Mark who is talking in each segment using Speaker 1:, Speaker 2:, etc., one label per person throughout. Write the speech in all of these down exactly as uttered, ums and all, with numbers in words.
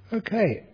Speaker 1: Okay,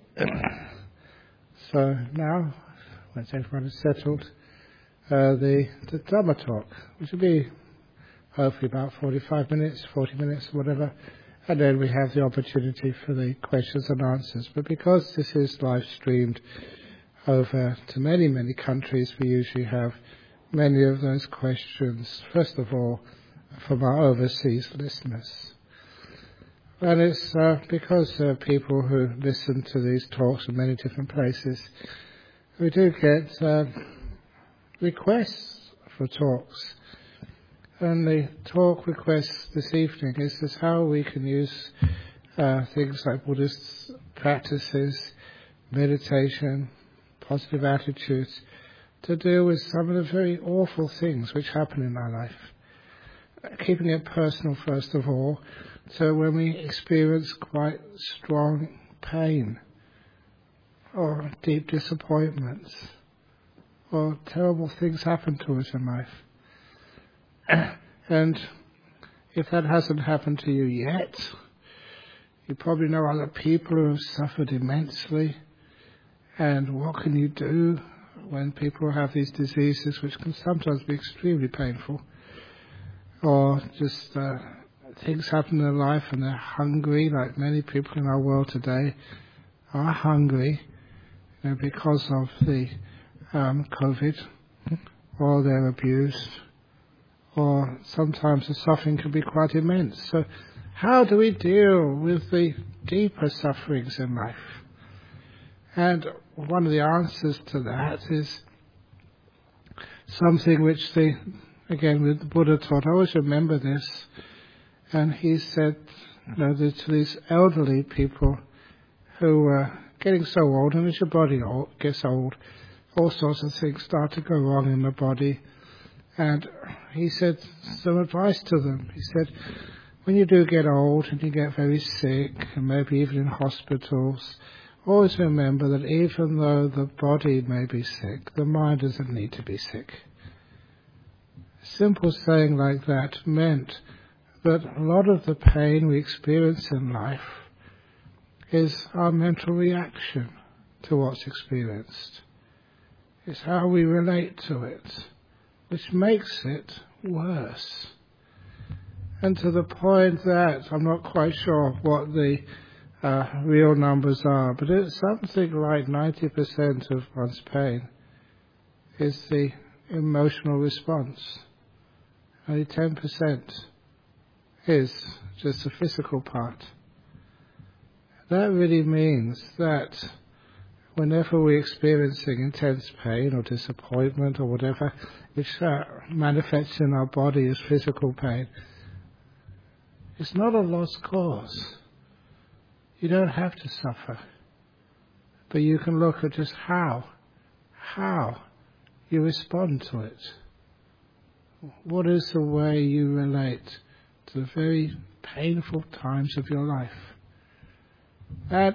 Speaker 1: so now, once everyone is settled, uh, the, the Dhamma talk, which will be hopefully about forty-five minutes, forty minutes, whatever, and then we have the opportunity for the questions and answers. But because this is live streamed over to many, many countries, we usually have many of those questions, first of all, from our overseas listeners. And it's uh, because uh, people who listen to these talks in many different places, we do get uh, requests for talks. And the talk request this evening is, is how we can use uh, things like Buddhist practices, meditation, positive attitudes, to deal with some of the very awful things which happen in our life. Keeping it personal first of all, so when we experience quite strong pain or deep disappointments or terrible things happen to us in life. And if that hasn't happened to you yet, you probably know other people who have suffered immensely. And what can you do when people have these diseases which can sometimes be extremely painful? Or just uh, things happen in their life and they're hungry, like many people in our world today are hungry, you know, because of the um, COVID, or they're abused, or sometimes the suffering can be quite immense. So how do we deal with the deeper sufferings in life? And one of the answers to that is something which the, again, the Buddha taught. I always remember this. And he said, you know, to these elderly people who are getting so old, and as your body old, gets old, all sorts of things start to go wrong in the body. And he said some advice to them. He said, when you do get old and you get very sick, and maybe even in hospitals, always remember that even though the body may be sick, the mind doesn't need to be sick. A simple saying like that meant that a lot of the pain we experience in life is our mental reaction to what's experienced. It's how we relate to it, which makes it worse. And to the point that, I'm not quite sure what the uh, real numbers are, but it's something like ninety percent of one's pain is the emotional response. Only ten percent is just the physical part. That really means that whenever we're experiencing intense pain or disappointment or whatever, which uh, manifests in our body as physical pain, it's not a lost cause. You don't have to suffer. But you can look at just how, how you respond to it. What is the way you relate to the very painful times of your life? And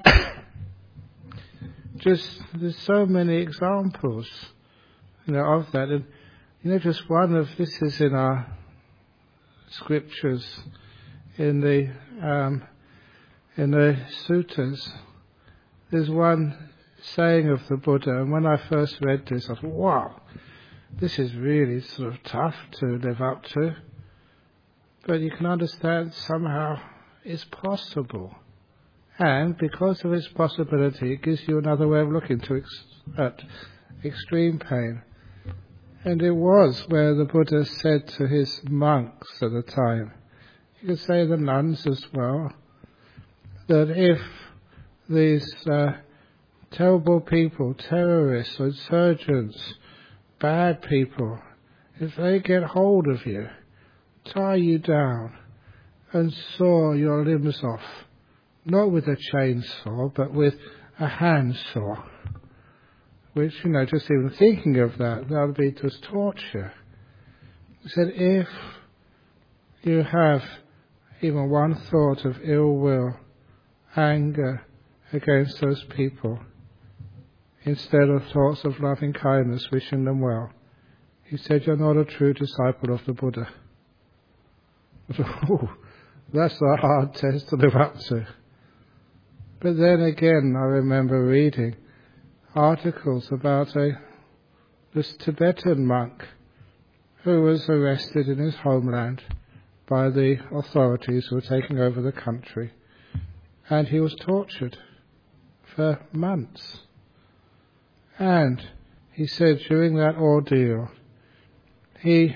Speaker 1: just, there's so many examples, you know, of that. And, you know, just one of, this is in our scriptures, in the, um, in the suttas. There's one saying of the Buddha, and when I first read this, I thought, wow, this is really sort of tough to live up to. But you can understand somehow it's possible. And because of its possibility, it gives you another way of looking to ex- at extreme pain. And it was where the Buddha said to his monks at the time, you could say the nuns as well, that if these uh, terrible people, terrorists, insurgents, bad people, if they get hold of you, tie you down and saw your limbs off, not with a chainsaw, but with a handsaw, which, you know, just even thinking of that, that would be just torture. He said, if you have even one thought of ill will, anger against those people, instead of thoughts of loving kindness, wishing them well, he said, you're not a true disciple of the Buddha. Ooh, that's a hard test to live up to. But then again, I remember reading articles about a this Tibetan monk who was arrested in his homeland by the authorities who were taking over the country, and he was tortured for months. And he said during that ordeal, he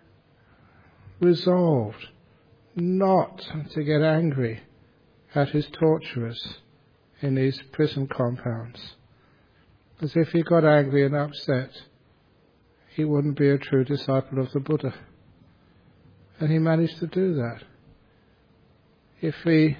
Speaker 1: resolved not to get angry at his torturers in these prison compounds, as if he got angry and upset, he wouldn't be a true disciple of the Buddha. And he managed to do that. If he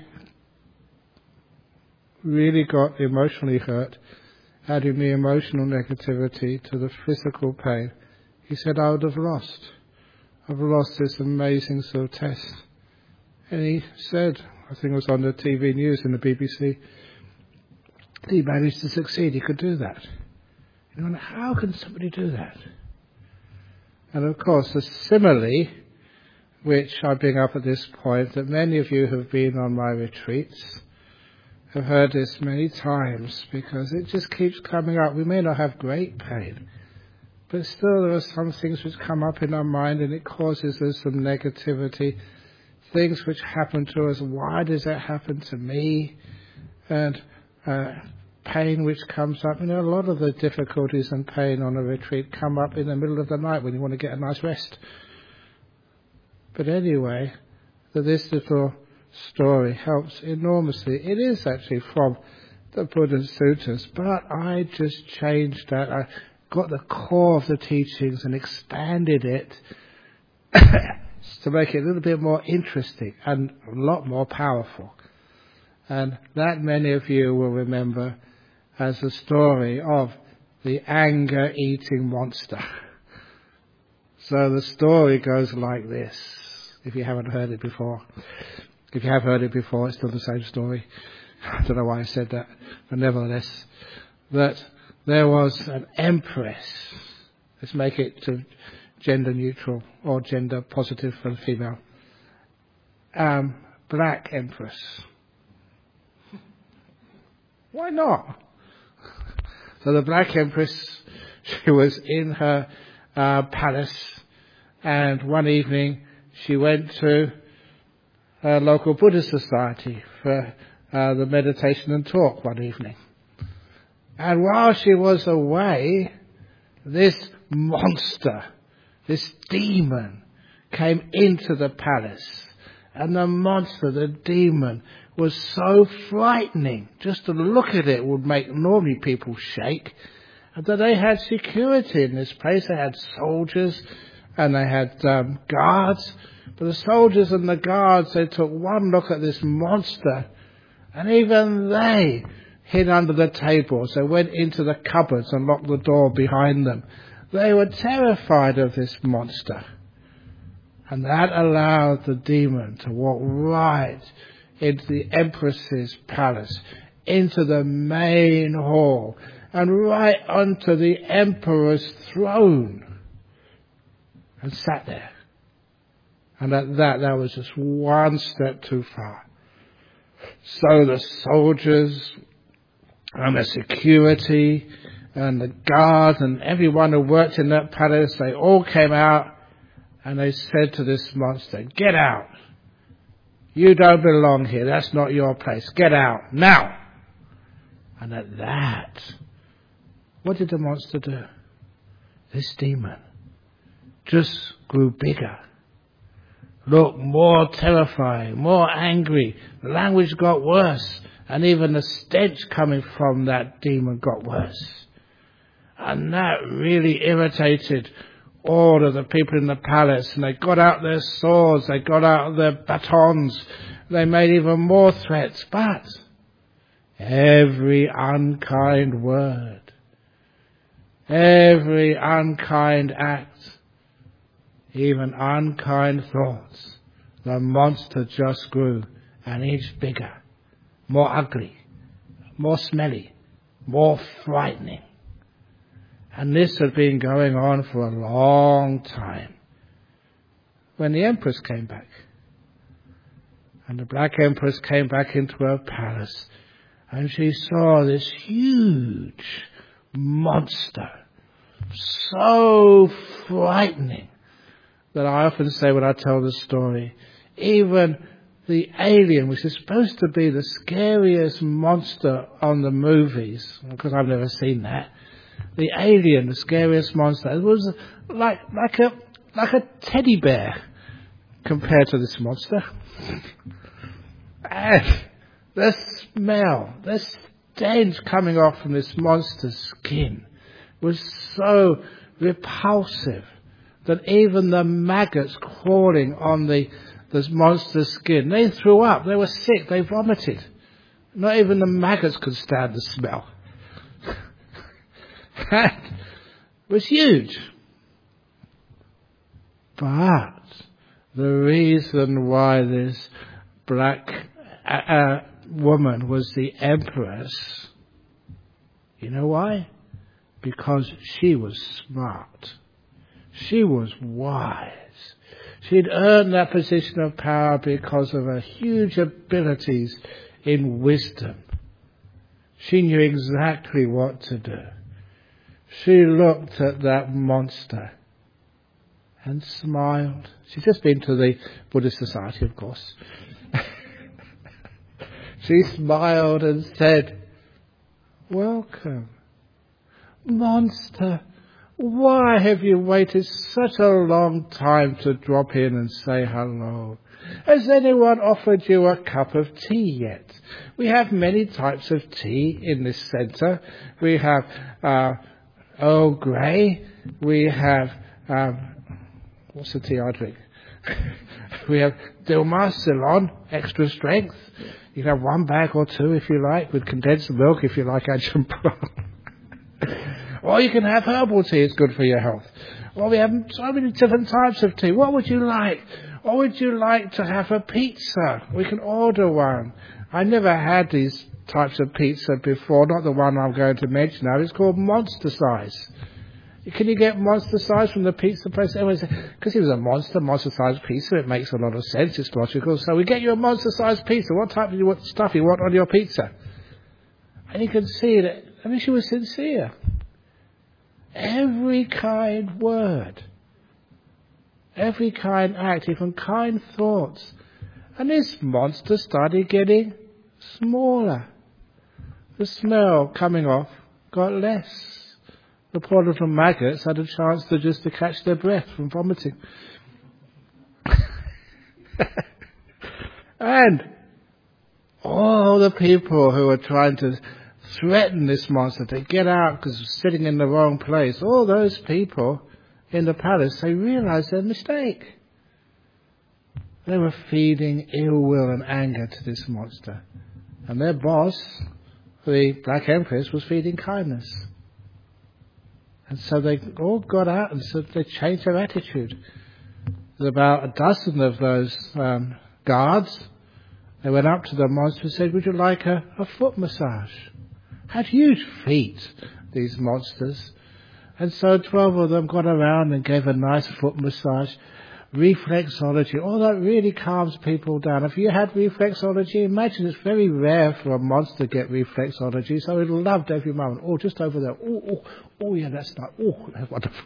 Speaker 1: really got emotionally hurt, adding the emotional negativity to the physical pain, he said, I would have lost. I've lost this amazing sort of test. And he said, I think it was on the T V news in the B B C, he managed to succeed. He could do that. You know, how can somebody do that? And of course, the simile, which I bring up at this point, that many of you have been on my retreats, have heard this many times, because it just keeps coming up. We may not have great pain, but still there are some things which come up in our mind and it causes us some negativity, things which happen to us. Why does that happen to me? And uh, pain which comes up. You know, a lot of the difficulties and pain on a retreat come up in the middle of the night when you want to get a nice rest. But anyway, that this little story helps enormously. It is actually from the Buddha's sutras, but I just changed that. I got the core of the teachings and expanded it to make it a little bit more interesting and a lot more powerful. And that many of you will remember as the story of the anger-eating monster. So the story goes like this, if you haven't heard it before. If you have heard it before, it's still the same story. I don't know why I said that, but nevertheless, that there was an empress. Let's make it to gender neutral or gender positive for the female. Um, black empress. Why not? So the black empress, she was in her uh, palace, and one evening she went to a local Buddhist society for uh, the meditation and talk one evening. And while she was away, this monster, this demon, came into the palace. And the monster, the demon, was so frightening. Just to look at it would make normally people shake. And that they had security in this place. They had soldiers and they had um, guards. But the soldiers and the guards, they took one look at this monster, and even they hid under the tables. They went into the cupboards and locked the door behind them. They were terrified of this monster. And that allowed the demon to walk right into the empress's palace, into the main hall, and right onto the emperor's throne, and sat there. And at that, that was just one step too far. So the soldiers and the security and the guards and everyone who worked in that palace, they all came out and they said to this monster, "Get out. You don't belong here. That's not your place. Get out now." And at that, what did the monster do? This demon just grew bigger. Looked more terrifying, more angry. The language got worse. And even the stench coming from that demon got worse. And that really irritated all of the people in the palace. And they got out their swords. They got out their batons. They made even more threats. But every unkind word, every unkind act, even unkind thoughts, the monster just grew an inch bigger, more ugly, more smelly, more frightening. And this had been going on for a long time. When the empress came back, and the black empress came back into her palace, And she saw this huge monster, so frightening that I often say when I tell the story, even the alien, which is supposed to be the scariest monster on the movies, because I've never seen that, the alien, the scariest monster, it was like like a like a teddy bear compared to this monster. And the smell, the stench coming off from this monster's skin was so repulsive that even the maggots crawling on the this monster's skin, they threw up, they were sick, they vomited. Not even the maggots could stand the smell. That was huge. But the reason why this black uh, uh, woman was the empress, you know why? Because she was smart. She was wise. She'd earned that position of power because of her huge abilities in wisdom. She knew exactly what to do. She looked at that monster and smiled. She'd just been to the Buddhist Society, of course. She smiled and said, "Welcome, monster. Why have you waited such a long time to drop in and say hello? Has anyone offered you a cup of tea yet? We have many types of tea in this centre. We have uh, Earl Grey. We have, um, what's the tea I drink? We have Dilmah, Ceylon, extra strength. You can have one bag or two if you like, with condensed milk if you like Ajahn Brahm. Or you can have herbal tea, it's good for your health. Well, we have so many different types of tea. What would you like? Or would you like to have a pizza? We can order one. I never had these types of pizza before, not the one I'm going to mention now. It's called monster size. Can you get monster size from the pizza place? Everyone said, because he was a monster, monster size pizza, it makes a lot of sense, it's logical. So we get you a monster size pizza. What type of you want, stuff you want on your pizza? And you can see that, I mean, she was sincere. Every kind word, every kind act, even kind thoughts. And this monster started getting smaller. The smell coming off got less. The poor little maggots had a chance to just to catch their breath from vomiting. And all the people who were trying to threaten this monster to get out because it was sitting in the wrong place, all those people in the palace, they realized their mistake. They were feeding ill will and anger to this monster. And their boss, the Black Empress, was feeding kindness. And so they all got out and so they changed their attitude. There's about a dozen of those um, guards. They went up to the monster and said, "Would you like a, a foot massage?" Had huge feet, these monsters. And so twelve of them got around and gave a nice foot massage. Reflexology, all that really calms people down. If you had reflexology, imagine it's very rare for a monster to get reflexology, so it loved every moment. Oh, just over there. Oh, oh, oh yeah, that's nice. Oh, that's wonderful.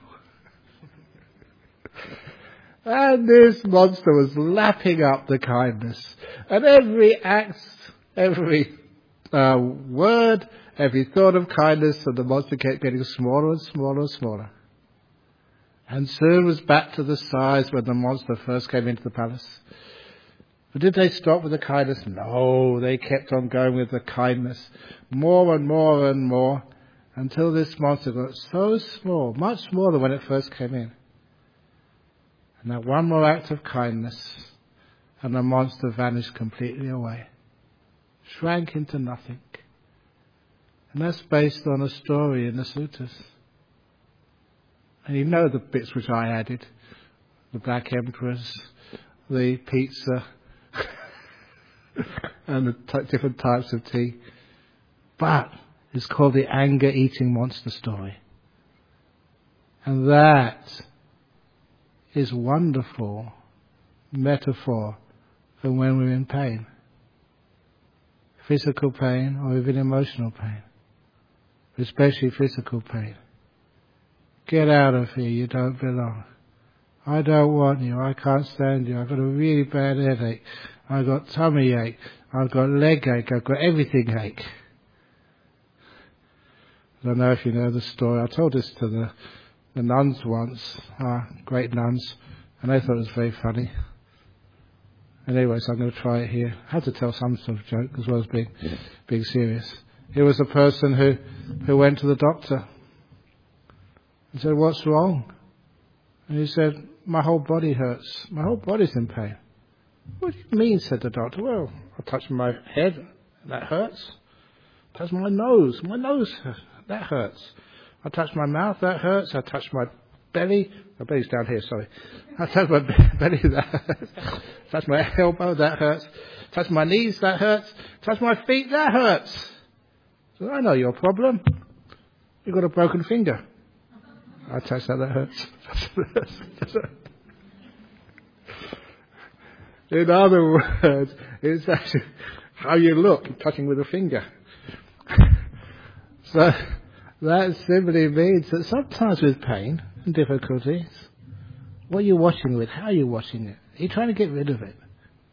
Speaker 1: And this monster was lapping up the kindness. And every act, every uh, word, every thought of kindness, and the monster kept getting smaller and smaller and smaller. And soon was back to the size when the monster first came into the palace. But did they stop with the kindness? No, they kept on going with the kindness. More and more and more, until this monster got so small, much smaller than when it first came in. And that one more act of kindness, and the monster vanished completely away. Shrank into nothing. And that's based on a story in the suttas. And you know the bits which I added. The Black Empress, the pizza, and the t- different types of tea. But it's called the anger-eating monster story. And that is wonderful metaphor for when we're in pain. physical pain or even emotional pain, especially physical pain. Get out of here, you don't belong. I don't want you, I can't stand you, I've got a really bad headache, I've got tummy ache, I've got leg ache, I've got everything ache. I don't know if you know the story, I told this to the, the nuns once, uh, great nuns, and they thought it was very funny. And anyway, so I'm going to try it here. I had to tell some sort of joke as well as being, being serious. Here was a person who, who went to the doctor and said, "What's wrong?" And he said, "My whole body hurts. My whole body's in pain." "What do you mean?" said the doctor. "Well, I touched my head, and that hurts. I touched my nose, my nose, that hurts. I touched my mouth, that hurts. I touched my belly, my belly's down here, sorry. I touched my belly, that hurts. Touched my elbow, that hurts. Touched my knees, that hurts. Touched my feet, that hurts." So I know your problem. You've got a broken finger. I touched that, that hurts. In other words, it's actually how you look, touching with a finger. So that simply means that sometimes with pain and difficulties, what you're watching with, how you're watching it, are you trying to get rid of it?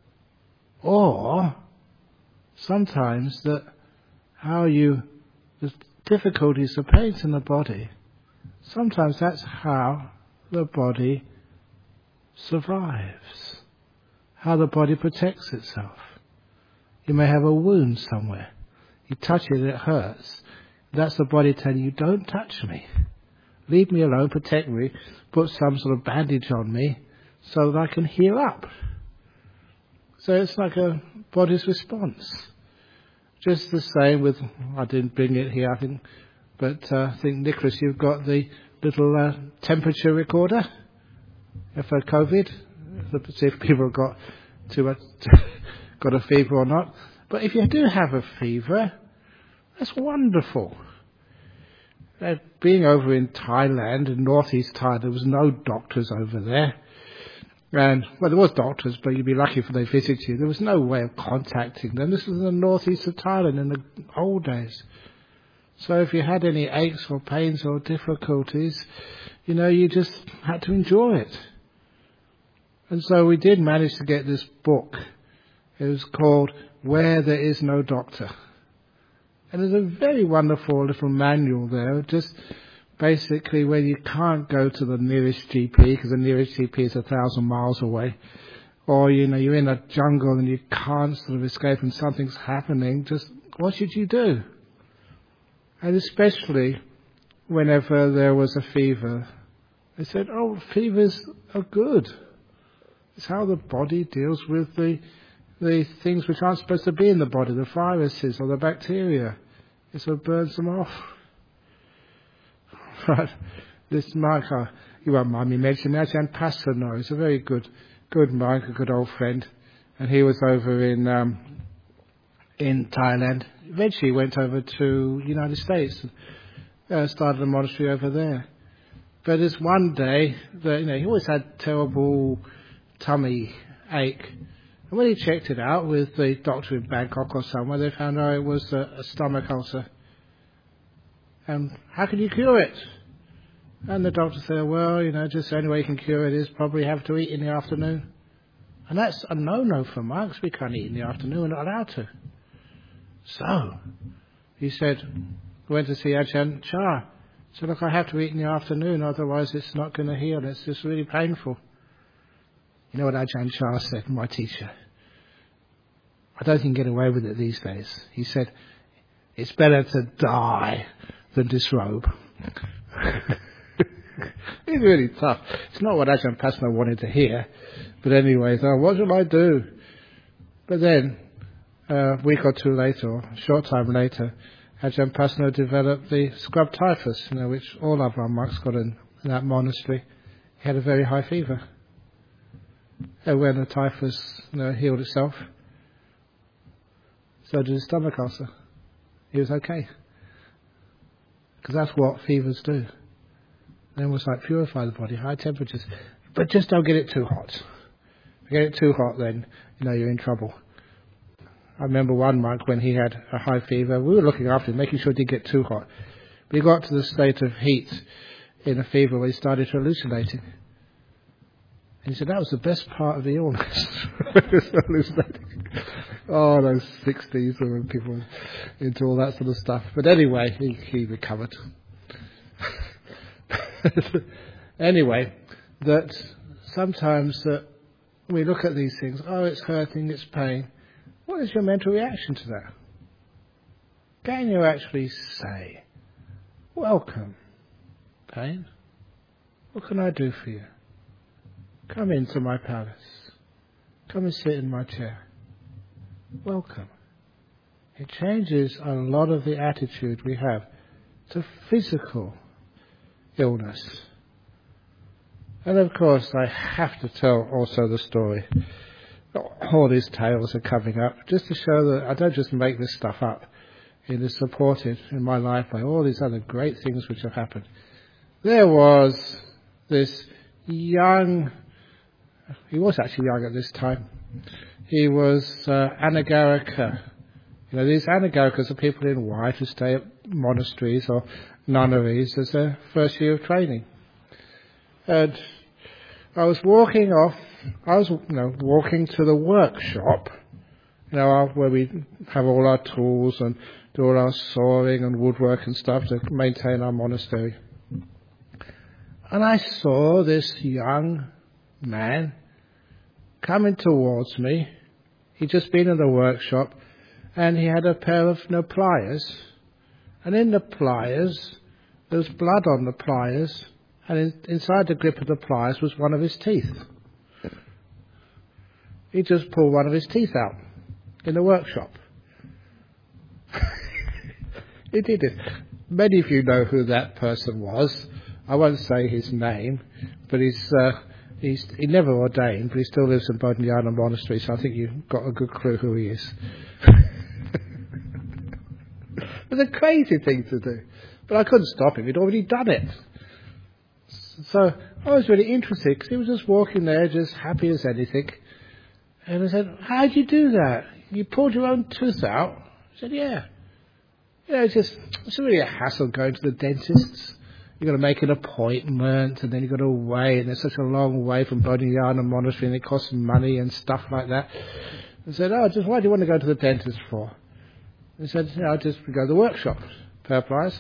Speaker 1: Or sometimes that how you, the difficulties, the pains in the body, sometimes that's how the body survives, how the body protects itself. You may have a wound somewhere. You touch it, it hurts. That's the body telling you, "Don't touch me. Leave me alone, protect me, put some sort of bandage on me so that I can heal up." So it's like a body's response. Just the same with, I didn't bring it here, I think, but uh, I think, Nicholas, you've got the little uh, temperature recorder for COVID, to see if people have got too much, got a fever or not. But if you do have a fever, that's wonderful. Uh, being over in Thailand, in northeast Thailand, there was no doctors over there. And, well, there was doctors, but you'd be lucky if they visit you. There was no way of contacting them. This was in the northeast of Thailand in the old days. So if you had any aches or pains or difficulties, you know, you just had to enjoy it. And so we did manage to get this book. It was called Where There Is No Doctor. And there's a very wonderful little manual there, just basically when you can't go to the nearest G P, because the nearest G P is a thousand miles away, or, you know, you're in a jungle and you can't sort of escape and something's happening, just what should you do? And especially whenever there was a fever, they said, "Oh, fevers are good. It's how the body deals with the the things which aren't supposed to be in the body, the viruses or the bacteria. It sort of burns them off." Right. This monk, uh, you won't mind me mentioning that, Ajahn Pasanno. He's a very good, good monk, a good old friend. And he was over in um, in Thailand. Eventually he went over to the United States and uh, started a monastery over there. But there's one day that, you know, he always had terrible tummy ache. And when he checked it out with the doctor in Bangkok or somewhere, they found out it was a, a stomach ulcer. And how can you cure it? And the doctor said, "Well, you know, just the only way you can cure it is probably have to eat in the afternoon." And that's a no-no for monks. We can't eat in the afternoon. We're not allowed to. So, he said, went to see Ajahn Chah. He said, "Look, I have to eat in the afternoon, otherwise it's not going to heal. It's just really painful." You know what Ajahn Chah said, my teacher? I don't think you can get away with it these days. He said, "It's better to die than disrobe." It's really tough. It's not what Ajahn Pasanno wanted to hear. But anyway, so what shall I do? But then, uh, a week or two later, or a short time later, Ajahn Pasanno developed the scrub typhus, you know, which all of our monks got in, in that monastery. He had a very high fever. And when the typhus, you know, healed itself, so did his stomach ulcer. He was okay. Because that's what fevers do. They almost like purify the body, high temperatures. But just don't get it too hot. If you get it too hot, then, you know, you're in trouble. I remember one month when he had a high fever, we were looking after him, making sure it didn't get too hot. But he got to the state of heat in a fever where he started hallucinating. And he said that was the best part of the illness. Hallucinating. Oh, those sixties when people were into all that sort of stuff. But anyway, he, he recovered. Anyway, that sometimes that we look at these things, oh, it's hurting, it's pain. What is your mental reaction to that? Can you actually say, welcome, pain? What can I do for you? Come into my palace. Come and sit in my chair. Welcome. It changes a lot of the attitude we have to physical illness. And of course, I have to tell also the story. All these tales are coming up just to show that I don't just make this stuff up. It is supported in my life by all these other great things which have happened. There was this young, he was actually young at this time. He was uh, Anagarika. You know, these Anagarikas are people in white who stay at monasteries or nunneries as their first year of training. And I was walking off, I was you know, walking to the workshop, you know, where we have all our tools and do all our sawing and woodwork and stuff to maintain our monastery. And I saw this young man coming towards me. He'd just been in the workshop and he had a pair of no pliers. And in the pliers, there was blood on the pliers. And in, inside the grip of the pliers was one of his teeth. He just pulled one of his teeth out in the workshop. He did it. Many of you know who that person was. I won't say his name, but he's, uh, he's he never ordained, but he still lives in Bodhinyana Monastery, so I think you've got a good clue who he is. It was a crazy thing to do, but I couldn't stop him. He'd already done it. So I was really interested because he was just walking there, just happy as anything. And I said, how'd you do that? You pulled your own tooth out? I said, yeah. You know, it's just, it's really a hassle going to the dentist. You've got to make an appointment and then you've got to wait. And it's such a long way from Bodhinyana Monastery and it costs money and stuff like that. I said, oh, just why do you want to go to the dentist for? He said, you know, just go to the workshop. Pair of pliers.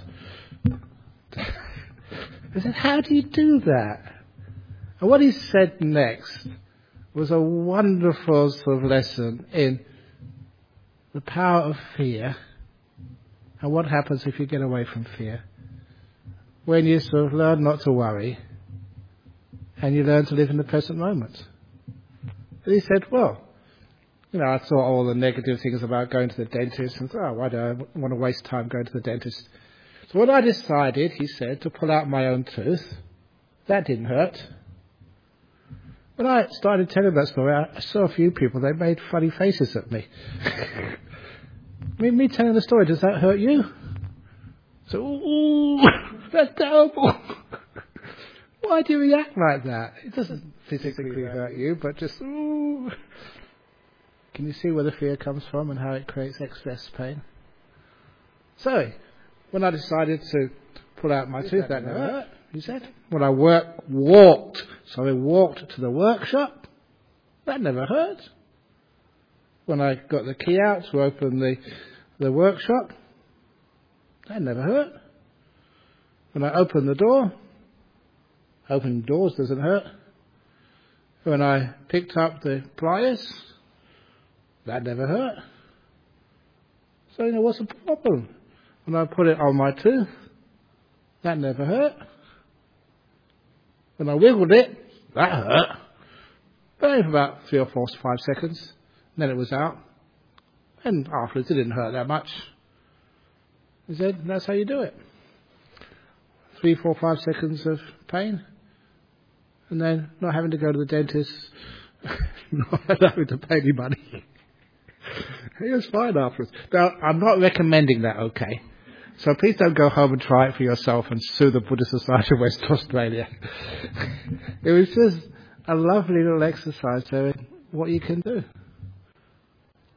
Speaker 1: I said, how do you do that? And what he said next was a wonderful sort of lesson in the power of fear and what happens if you get away from fear. When you sort of learn not to worry and you learn to live in the present moment. And he said, well, you know, I thought all the negative things about going to the dentist and thought, oh, why do I want to waste time going to the dentist? So when I decided, he said, to pull out my own tooth, that didn't hurt. When I started telling that story, I saw a few people, they made funny faces at me. me, me telling the story, does that hurt you? So, ooh, that's terrible. Why do you react like that? It doesn't physically hurt you, but just, ooh. Can you see where the fear comes from and how it creates excess pain? So, when I decided to pull out my tooth, that never hurt, he said. When I work, walked, so I walked to the workshop, that never hurt. When I got the key out to open the, the workshop, that never hurt. When I opened the door, opening doors doesn't hurt. When I picked up the pliers, that never hurt. So, you know, what's the problem? When I put it on my tooth, that never hurt. When I wiggled it, that hurt. But only for about three or four, five seconds. And then it was out. And afterwards, it didn't hurt that much. He said, that's how you do it. Three, four, five seconds of pain. And then not having to go to the dentist. Not having to pay any money. He was fine afterwards. Now, I'm not recommending that, okay? So please don't go home and try it for yourself and sue the Buddhist Society of West Australia. It was just a lovely little exercise showing what you can do.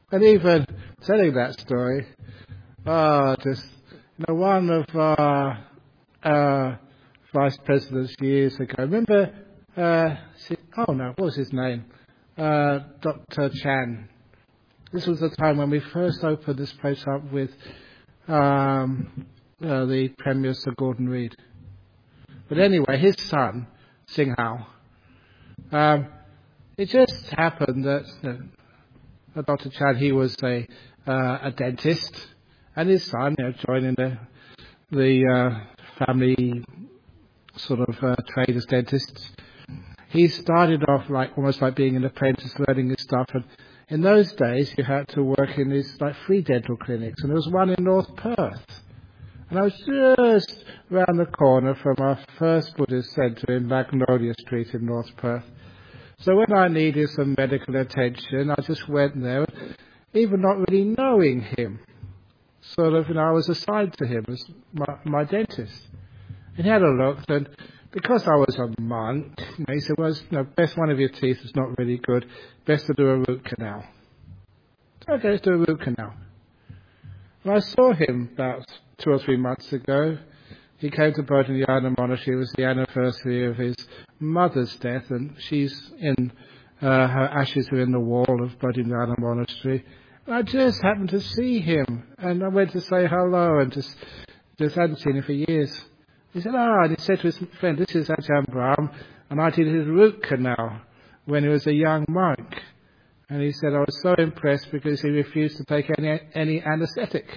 Speaker 1: And even telling that story, oh, just, you know, one of our uh, vice presidents years ago, remember, uh, oh no, what was his name? Uh, Doctor Chan. This was the time when we first opened this place up with um, uh, the Premier Sir Gordon Reid. But anyway, his son, Sing Hao, um, it just happened that uh, Doctor Chan, he was a uh, a dentist, and his son, you know, joining the the uh, family sort of uh, trade as dentists. He started off like almost like being an apprentice, learning his stuff. And in those days, you had to work in these like free dental clinics, and there was one in North Perth. And I was just round the corner from our first Buddhist centre in Magnolia Street in North Perth. So when I needed some medical attention, I just went there, even not really knowing him. Sort of, you know, I was assigned to him as my, my dentist. And he had a look, and because I was a monk, you know, he said, well, you know, best one of your teeth is not really good, best to do a root canal. Okay, let's do a root canal. And I saw him about two or three months ago. He came to Bodhinyana Monastery. It was the anniversary of his mother's death, and she's in, uh, her ashes are in the wall of Bodhinyana Monastery. And I just happened to see him, and I went to say hello, and just, just hadn't seen him for years. He said, ah, and he said to his friend, this is Ajahn Brahm, and I did his root canal when he was a young monk. And he said, I was so impressed because he refused to take any, any anaesthetic.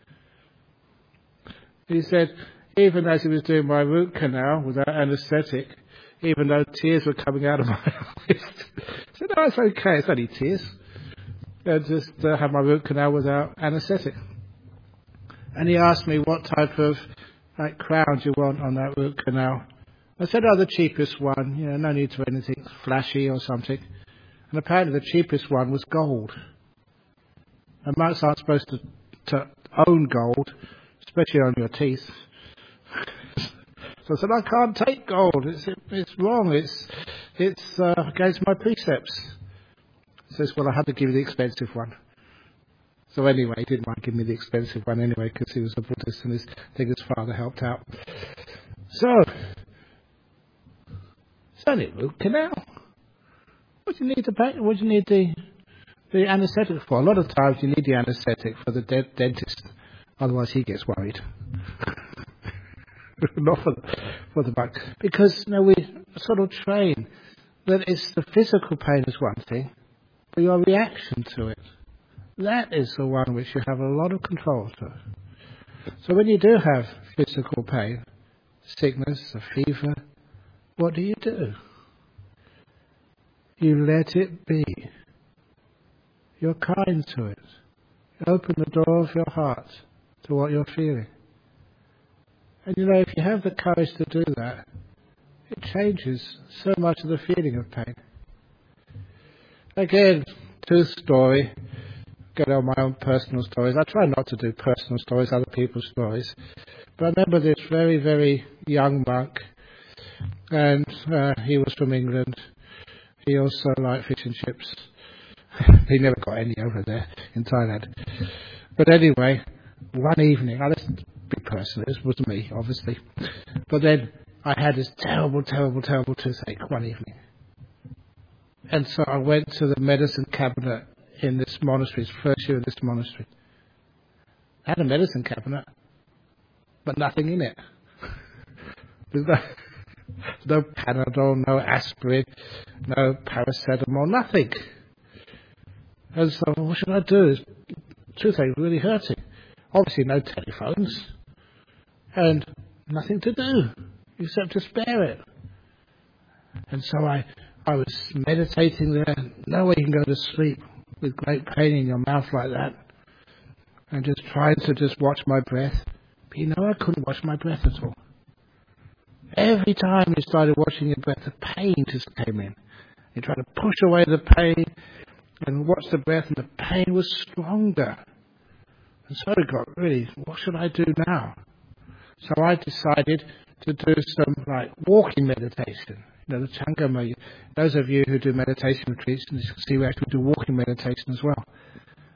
Speaker 1: He said, even as he was doing my root canal without anaesthetic, even though tears were coming out of my eyes, he said, no, it's okay, it's only tears. I just uh, have my root canal without anaesthetic. And he asked me what type of like crown do you want on that root canal. I said, oh, the cheapest one, you know, no need for anything flashy or something. And apparently the cheapest one was gold. And monks aren't supposed to, to own gold, especially on your teeth. So I said, I can't take gold. It's it, it's wrong. It's it's uh, against my precepts. He says, well, I had to give you the expensive one. So anyway, he didn't mind giving me the expensive one anyway, because he was a Buddhist and his, I think his father helped out. So, it's only a root canal. What do you need to pay? What do you need the the anaesthetic for? A lot of times you need the anaesthetic for the de- dentist, otherwise he gets worried. Not for the, for the monk, because you know we sort of train that it's the physical pain is one thing, but your reaction to it, that is the one which you have a lot of control to. So when you do have physical pain, sickness, a fever, what do you do? You let it be. You're kind to it. You open the door of your heart to what you're feeling. And you know, if you have the courage to do that, it changes so much of the feeling of pain. Again, true story. Get on my own personal stories. I try not to do personal stories, other people's stories. But I remember this very, very young monk, and uh, he was from England. He also liked fish and chips. He never got any over there in Thailand. But anyway, one evening, now let's be personal, this wasn't me, obviously. But then I had this terrible, terrible, terrible toothache one evening. And so I went to the medicine cabinet in this monastery, it's first year in this monastery. I had a medicine cabinet, but nothing in it. There's no, no Panadol, no aspirin, no paracetamol, nothing. And so what should I do? This toothache really hurting. Obviously no telephones, and nothing to do except to spare it. And so I, I was meditating there. No way you can go to sleep with great pain in your mouth like that, and just trying to just watch my breath. But you know, I couldn't watch my breath at all. Every time you started watching your breath, the pain just came in. You tried to push away the pain and watch the breath, and the pain was stronger. And so it got really, what should I do now? So I decided to do some like walking meditation. You know, the Changama, those of you who do meditation retreats, you can see we actually do walking meditation as well.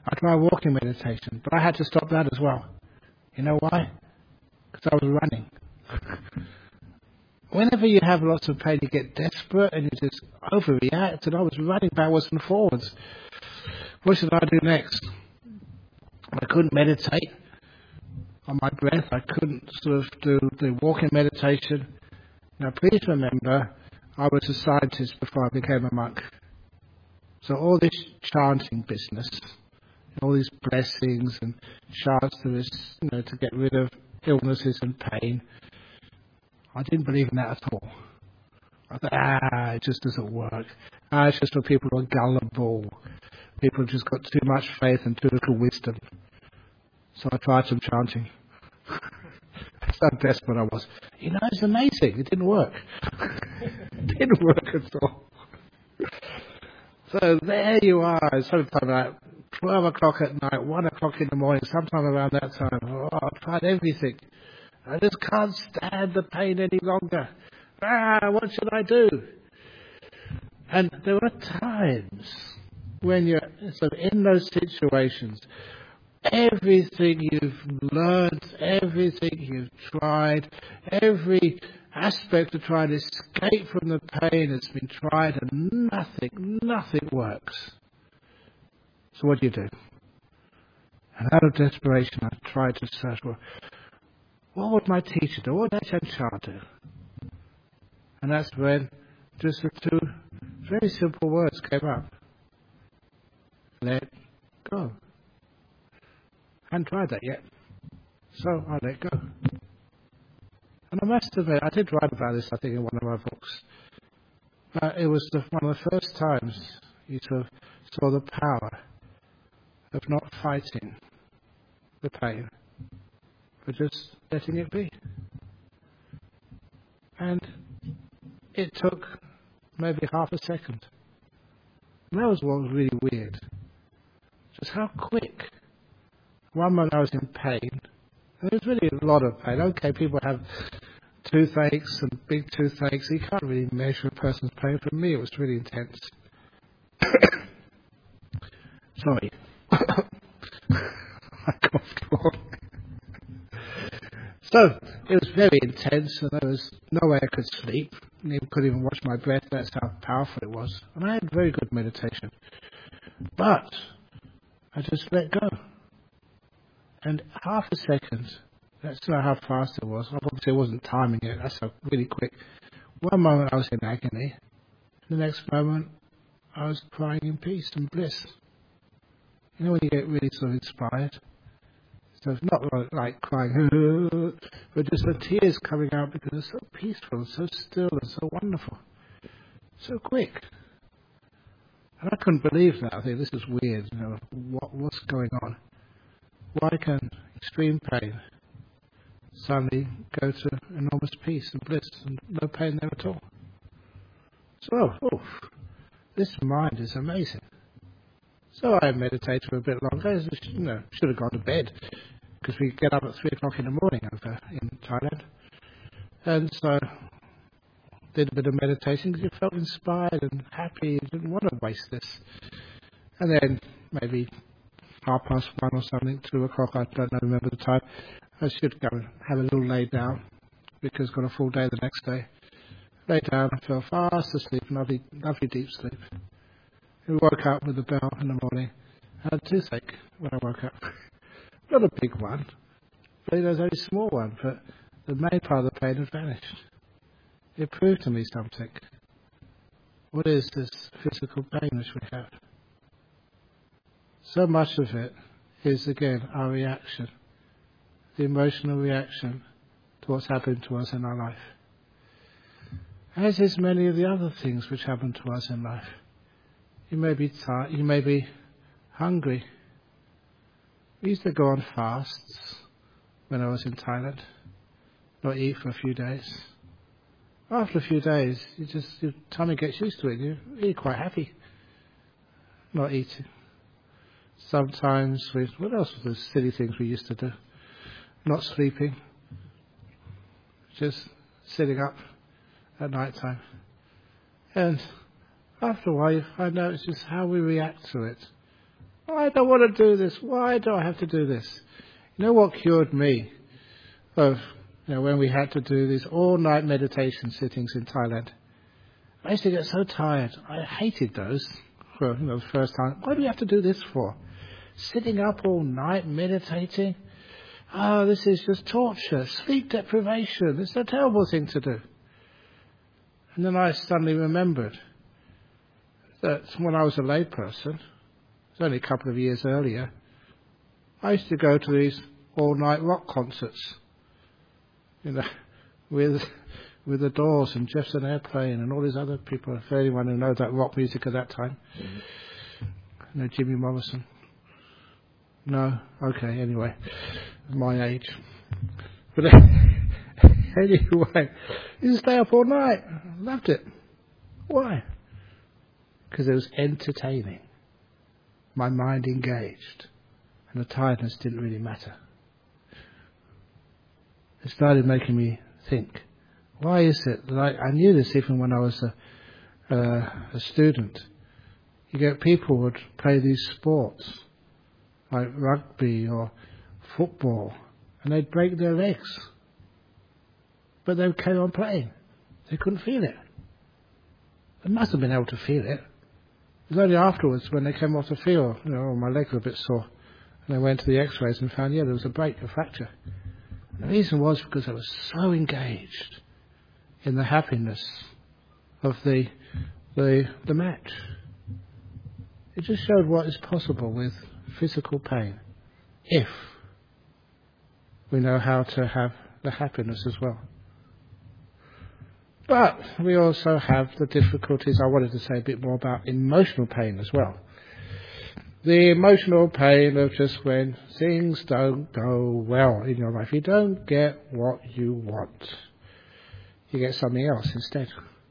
Speaker 1: I tried walking meditation, but I had to stop that as well. You know why? Because I was running. Whenever you have lots of pain, you get desperate and you just overreact, and I was running backwards and forwards. What should I do next? I couldn't meditate on my breath. I couldn't sort of do the walking meditation. Now, please remember, I was a scientist before I became a monk. So all this chanting business, all these blessings and chants to this, you know, to get rid of illnesses and pain, I didn't believe in that at all. I thought, ah, it just doesn't work. Ah, it's just for people who are gullible. People who've just got too much faith and too little wisdom. So I tried some chanting. That's how desperate I was. You know, it's amazing. It didn't work. It didn't work at all. So there you are, sometime like twelve o'clock at night, one o'clock in the morning, sometime around that time. Oh, I've tried everything. I just can't stand the pain any longer. Ah, what should I do? And there were times when you're sort of in those situations, everything you've learned, everything you've tried, every aspect to try and escape from the pain has been tried, and nothing, nothing works. So what do you do? And out of desperation, I tried to search for, what would my teacher do? What would Ajahn Chah do? And that's when just the two very simple words came up. Let go. I hadn't tried that yet. So I let go. And I must admit, I did write about this, I think, in one of my books. Uh, it was the, one of the first times you sort of saw the power of not fighting the pain, but just letting it be. And it took maybe half a second. And that was what was really weird. Just how quick. One moment I was in pain. There was really a lot of pain. Okay, people have toothaches and big toothaches. You can't really measure a person's pain. For me, it was really intense. Sorry. I coughed wrong. So, it was very intense, and there was no way I could sleep. I couldn't even watch my breath. That's how powerful it was. And I had very good meditation. But I just let go. And half a second, that's not how fast it was. Obviously, I wasn't timing it. That's so really quick. One moment I was in agony. The next moment, I was crying in peace and bliss. You know when you get really sort of inspired? So it's not like, like crying, but just the tears coming out because it's so peaceful, so still, and so wonderful. So quick. And I couldn't believe that. I think this is weird. You know, what, what's going on? Why can extreme pain suddenly go to enormous peace and bliss and no pain there at all? So, oh, this mind is amazing. So I meditated for a bit longer. You know, should have gone to bed because we get up at three o'clock in the morning over in Thailand. And so did a bit of meditation because you felt inspired and happy. You didn't want to waste this. And then maybe half past one or something, two o'clock, I don't know, remember the time, I should go and have a little lay down because I've got a full day the next day. Lay down, I fell fast asleep, lovely, lovely deep sleep. We woke up with a bell in the morning. I had toothache when I woke up. Not a big one, but it was only a small one, but the main part of the pain had vanished. It proved to me something. What is this physical pain which we have? So much of it is, again, our reaction, the emotional reaction to what's happened to us in our life. As is many of the other things which happen to us in life. You may be tired, you may be hungry. We used to go on fasts when I was in Thailand, not eat for a few days. After a few days, you just your tummy gets used to it. You're really quite happy not eating. Sometimes we, what else was the silly things we used to do? Not sleeping, just sitting up at night time. And after a while, you find out it's just how we react to it. I don't want to do this. Why do I have to do this? You know what cured me of, you know, when we had to do these all-night meditation sittings in Thailand? I used to get so tired. I hated those for, you know, the first time. Why do we have to do this for? Sitting up all night meditating? Oh, this is just torture, sleep deprivation. It's a terrible thing to do. And then I suddenly remembered that when I was a layperson, it was only a couple of years earlier, I used to go to these all-night rock concerts, you know, with with the Doors and Jefferson Airplane and all these other people. For anyone who knows that rock music at that time, mm-hmm. You know, Jimmy Morrison. No, okay. Anyway, my age. But anyway, you stay up all night. Loved it. Why? Because it was entertaining. My mind engaged. And the tiredness didn't really matter. It started making me think, why is it that I, I knew this even when I was a, uh, a student. You get people who would play these sports, like rugby or football, and they'd break their legs. But they carry on playing. They couldn't feel it. They must have been able to feel it. It was only afterwards when they came off the field, you know, oh, my legs were a bit sore. And they went to the x-rays and found, yeah, there was a break, a fracture. And the reason was because I was so engaged in the happiness of the, the, the match. It just showed what is possible with physical pain if we know how to have the happiness as well. But we also have the difficulties. I wanted to say a bit more about emotional pain as well. The emotional pain of just when things don't go well in your life. You don't get what you want. You get something else instead.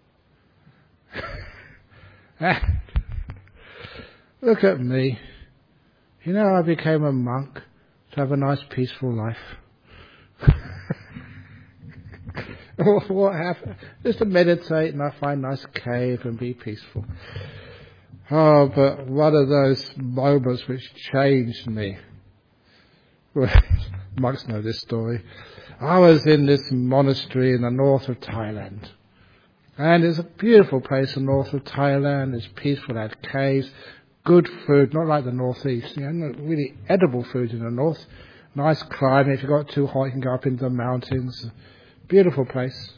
Speaker 1: Look at me. You know, I became a monk to have a nice peaceful life. What happened? Just to meditate and I find a nice cave and be peaceful. Oh, but one of those moments which changed me. Well, monks know this story. I was in this monastery in the north of Thailand. And it's a beautiful place in the north of Thailand. It's peaceful, it had caves, good food, not like the northeast. You know, really edible food in the north. Nice climate. If you got too hot, you can go up into the mountains. Beautiful place.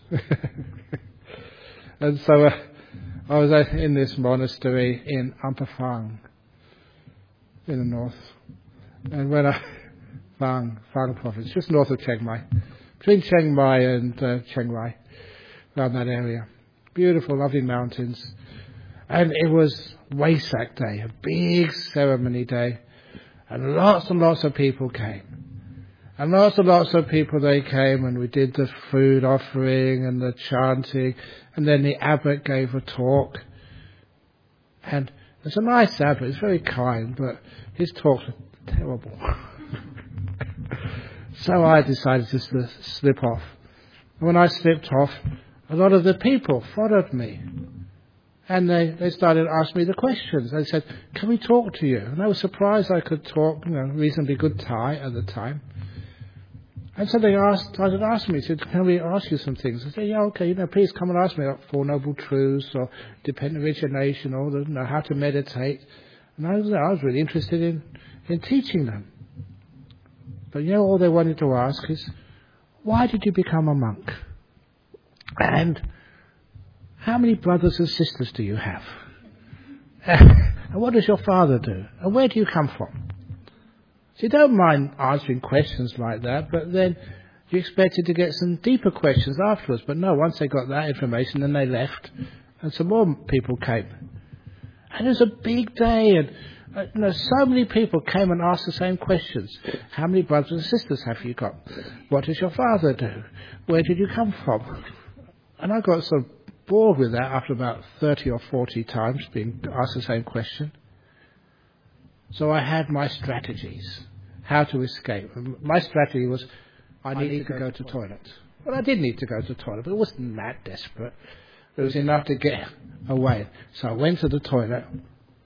Speaker 1: And so uh, I was uh, in this monastery in Amphoe in the north. And when I... Phang, Phang province, just north of Chiang Mai. Between Chiang Mai and uh, Chiang Rai, around that area. Beautiful, lovely mountains. And it was Wesak Day, a big ceremony day. And lots and lots of people came. And lots and lots of people, they came and we did the food offering and the chanting. And then the abbot gave a talk. And it's a nice abbot, he's very kind, but his talks were terrible. So I decided to slip off. And when I slipped off, a lot of the people followed me. And they, they started asking me the questions. They said, can we talk to you? And I was surprised I could talk, you know, reasonably good Thai at the time. And so they asked, started asking me, said, can we ask you some things? I said, yeah, okay, you know, please come and ask me about Four Noble Truths or Dependent Origination or the, you know, how to meditate. And I was, I was really interested in, in teaching them. But you know, all they wanted to ask is, why did you become a monk? And how many brothers and sisters do you have? And what does your father do? And where do you come from? So you don't mind answering questions like that, but then you expected to get some deeper questions afterwards. But no, once they got that information, then they left, and some more people came. And it was a big day, and uh, you know, so many people came and asked the same questions. How many brothers and sisters have you got? What does your father do? Where did you come from? And I got so bored with that after about thirty or forty times being asked the same question. So I had my strategies, how to escape. My strategy was, I, I need, need to, to go, go to the toilet. toilet. Well, I did need to go to the toilet, but it wasn't that desperate. It was enough to get away. So I went to the toilet,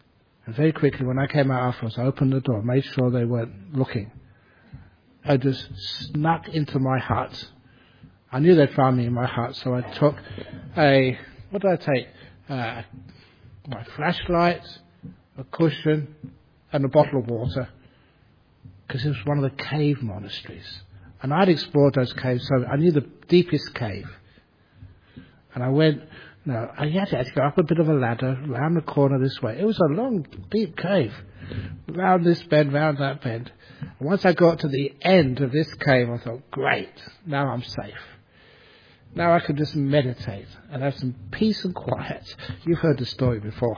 Speaker 1: And very quickly, when I came out afterwards, I opened the door, made sure they weren't looking. I just snuck into my hut. I knew they'd found me in my hut, so I took a, what did I take? Uh, my flashlight, a cushion, and a bottle of water, because it was one of the cave monasteries. And I'd explored those caves, so I knew the deepest cave. And I went, no, I had to actually go up a bit of a ladder, round the corner this way. It was a long, deep cave. Round this bend, round that bend. And once I got to the end of this cave, I thought, great, now I'm safe. Now I can just meditate and have some peace and quiet. You've heard the story before.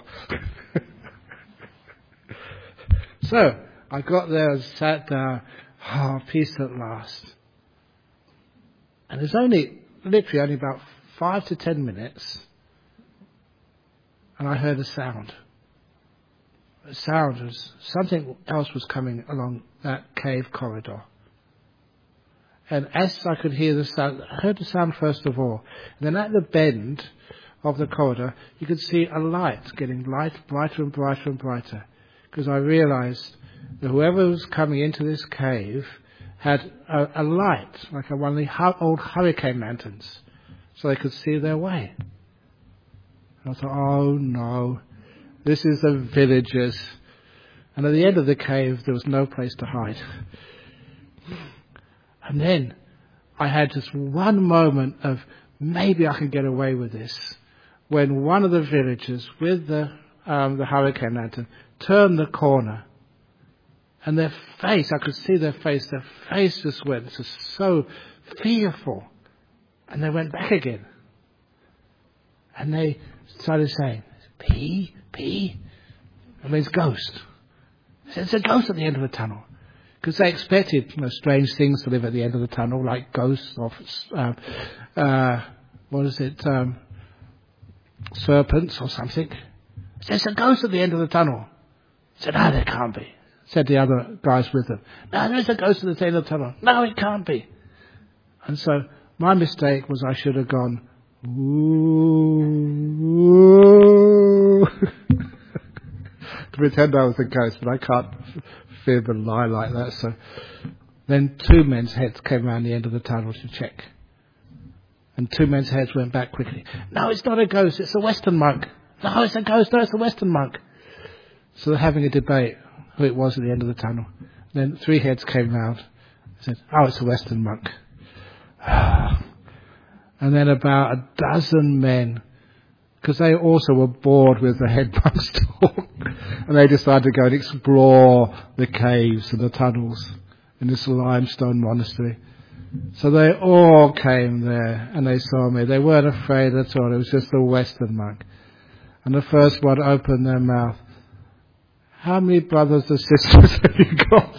Speaker 1: So, I got there and sat down. Oh, peace at last. And it's only, literally only about five to ten minutes, and I heard a sound. The sound was, something else was coming along that cave corridor. And as I could hear the sound, I heard the sound first of all. And then at the bend of the corridor, you could see a light getting light, brighter and brighter and brighter. Because I realized that whoever was coming into this cave had a, a light, like a, one of the hu- old hurricane lanterns, so they could see their way. And I thought, oh no, this is the villagers. And at the end of the cave, there was no place to hide. And then I had just one moment of maybe I can get away with this, when one of the villagers with the um, the hurricane lantern turned the corner, and their face, I could see their face, their face just went just so fearful, and they went back again. And they started saying, P, P, it means ghost. It's a ghost at the end of the tunnel. Because they expected, you know, strange things to live at the end of the tunnel, like ghosts of, uh, uh, what is it, um, serpents or something. There's a ghost at the end of the tunnel. I said, no, there can't be. Said the other guys with them. No, there's a ghost at the end of the tunnel. No, it can't be. And so my mistake was I should have gone, ooh, to pretend I was a ghost, but I can't fib and lie like that. So then two men's heads came around the end of the tunnel to check. And two men's heads went back quickly. No, it's not a ghost, it's a Western monk. No, it's a ghost, no, it's a Western monk. So they're having a debate who it was at the end of the tunnel. Then three heads came round and said, oh, it's a Western monk. And then about a dozen men, because they also were bored with the head monk's talk, and they decided to go and explore the caves and the tunnels in this limestone monastery. So they all came there and they saw me. They weren't afraid at all. It was just a Western monk. And the first one opened their mouth. How many brothers and sisters have you got?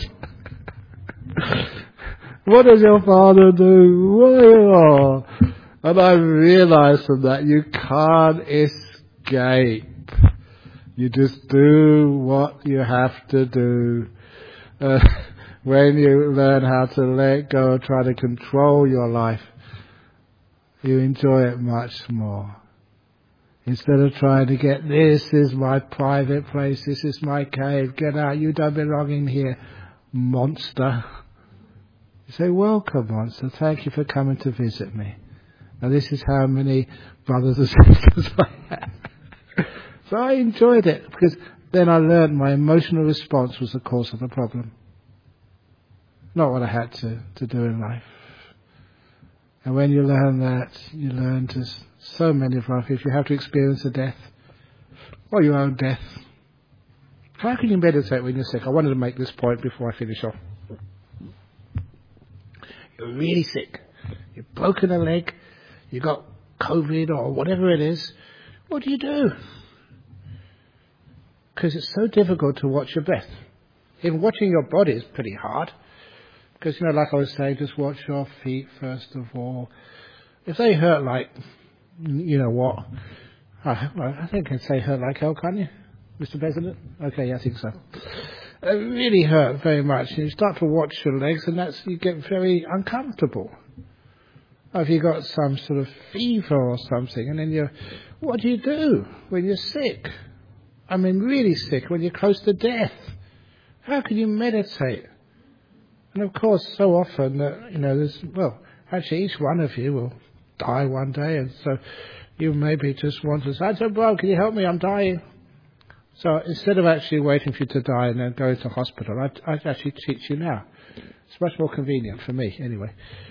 Speaker 1: What does your father do? What? And I realized from that you can't escape. You just do what you have to do. Uh, when you learn how to let go and try to control your life, you enjoy it much more. Instead of trying to get, this is my private place, this is my cave, get out, you don't belong in here, monster. You say, welcome, monster, thank you for coming to visit me. Now this is how many brothers and sisters I have. So I enjoyed it, because then I learned my emotional response was the cause of the problem. Not what I had to, to do in life. And when you learn that, you learn to so many of life. If you have to experience a death, or your own death, how can you meditate when you're sick? I wanted to make this point before I finish off. You're really sick. You've broken a leg. You've got COVID or whatever it is. What do you do? Because it's so difficult to watch your breath. Even watching your body is pretty hard. Because, you know, like I was saying, just watch your feet first of all. If they hurt like, you know what, I, I think I'd say hurt like hell, can't you, Mister President? Okay, yeah, I think so. They really hurt very much. And you start to watch your legs and that's, you get very uncomfortable. Or if you've got some sort of fever or something, and then you're, what do you do when you're sick? I mean, really sick, when you're close to death. How can you meditate? And of course, so often, uh, you know, there's, well, actually each one of you will die one day, and so you maybe just want to say, I said, well, can you help me? I'm dying. So instead of actually waiting for you to die and then go to hospital, I'd, I'd actually teach you now. It's much more convenient for me, anyway.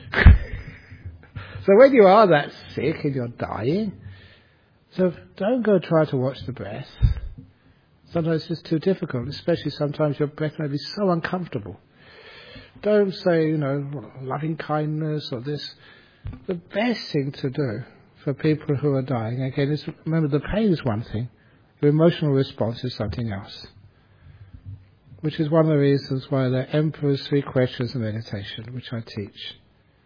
Speaker 1: So when you are that sick and you're dying, so don't go try to watch the breath. Sometimes it's just too difficult, especially sometimes your breath may be so uncomfortable. Don't say, you know, loving kindness or this. The best thing to do for people who are dying, again, is remember the pain is one thing, the emotional response is something else. Which is one of the reasons why the Emperor's Three Questions of Meditation, which I teach.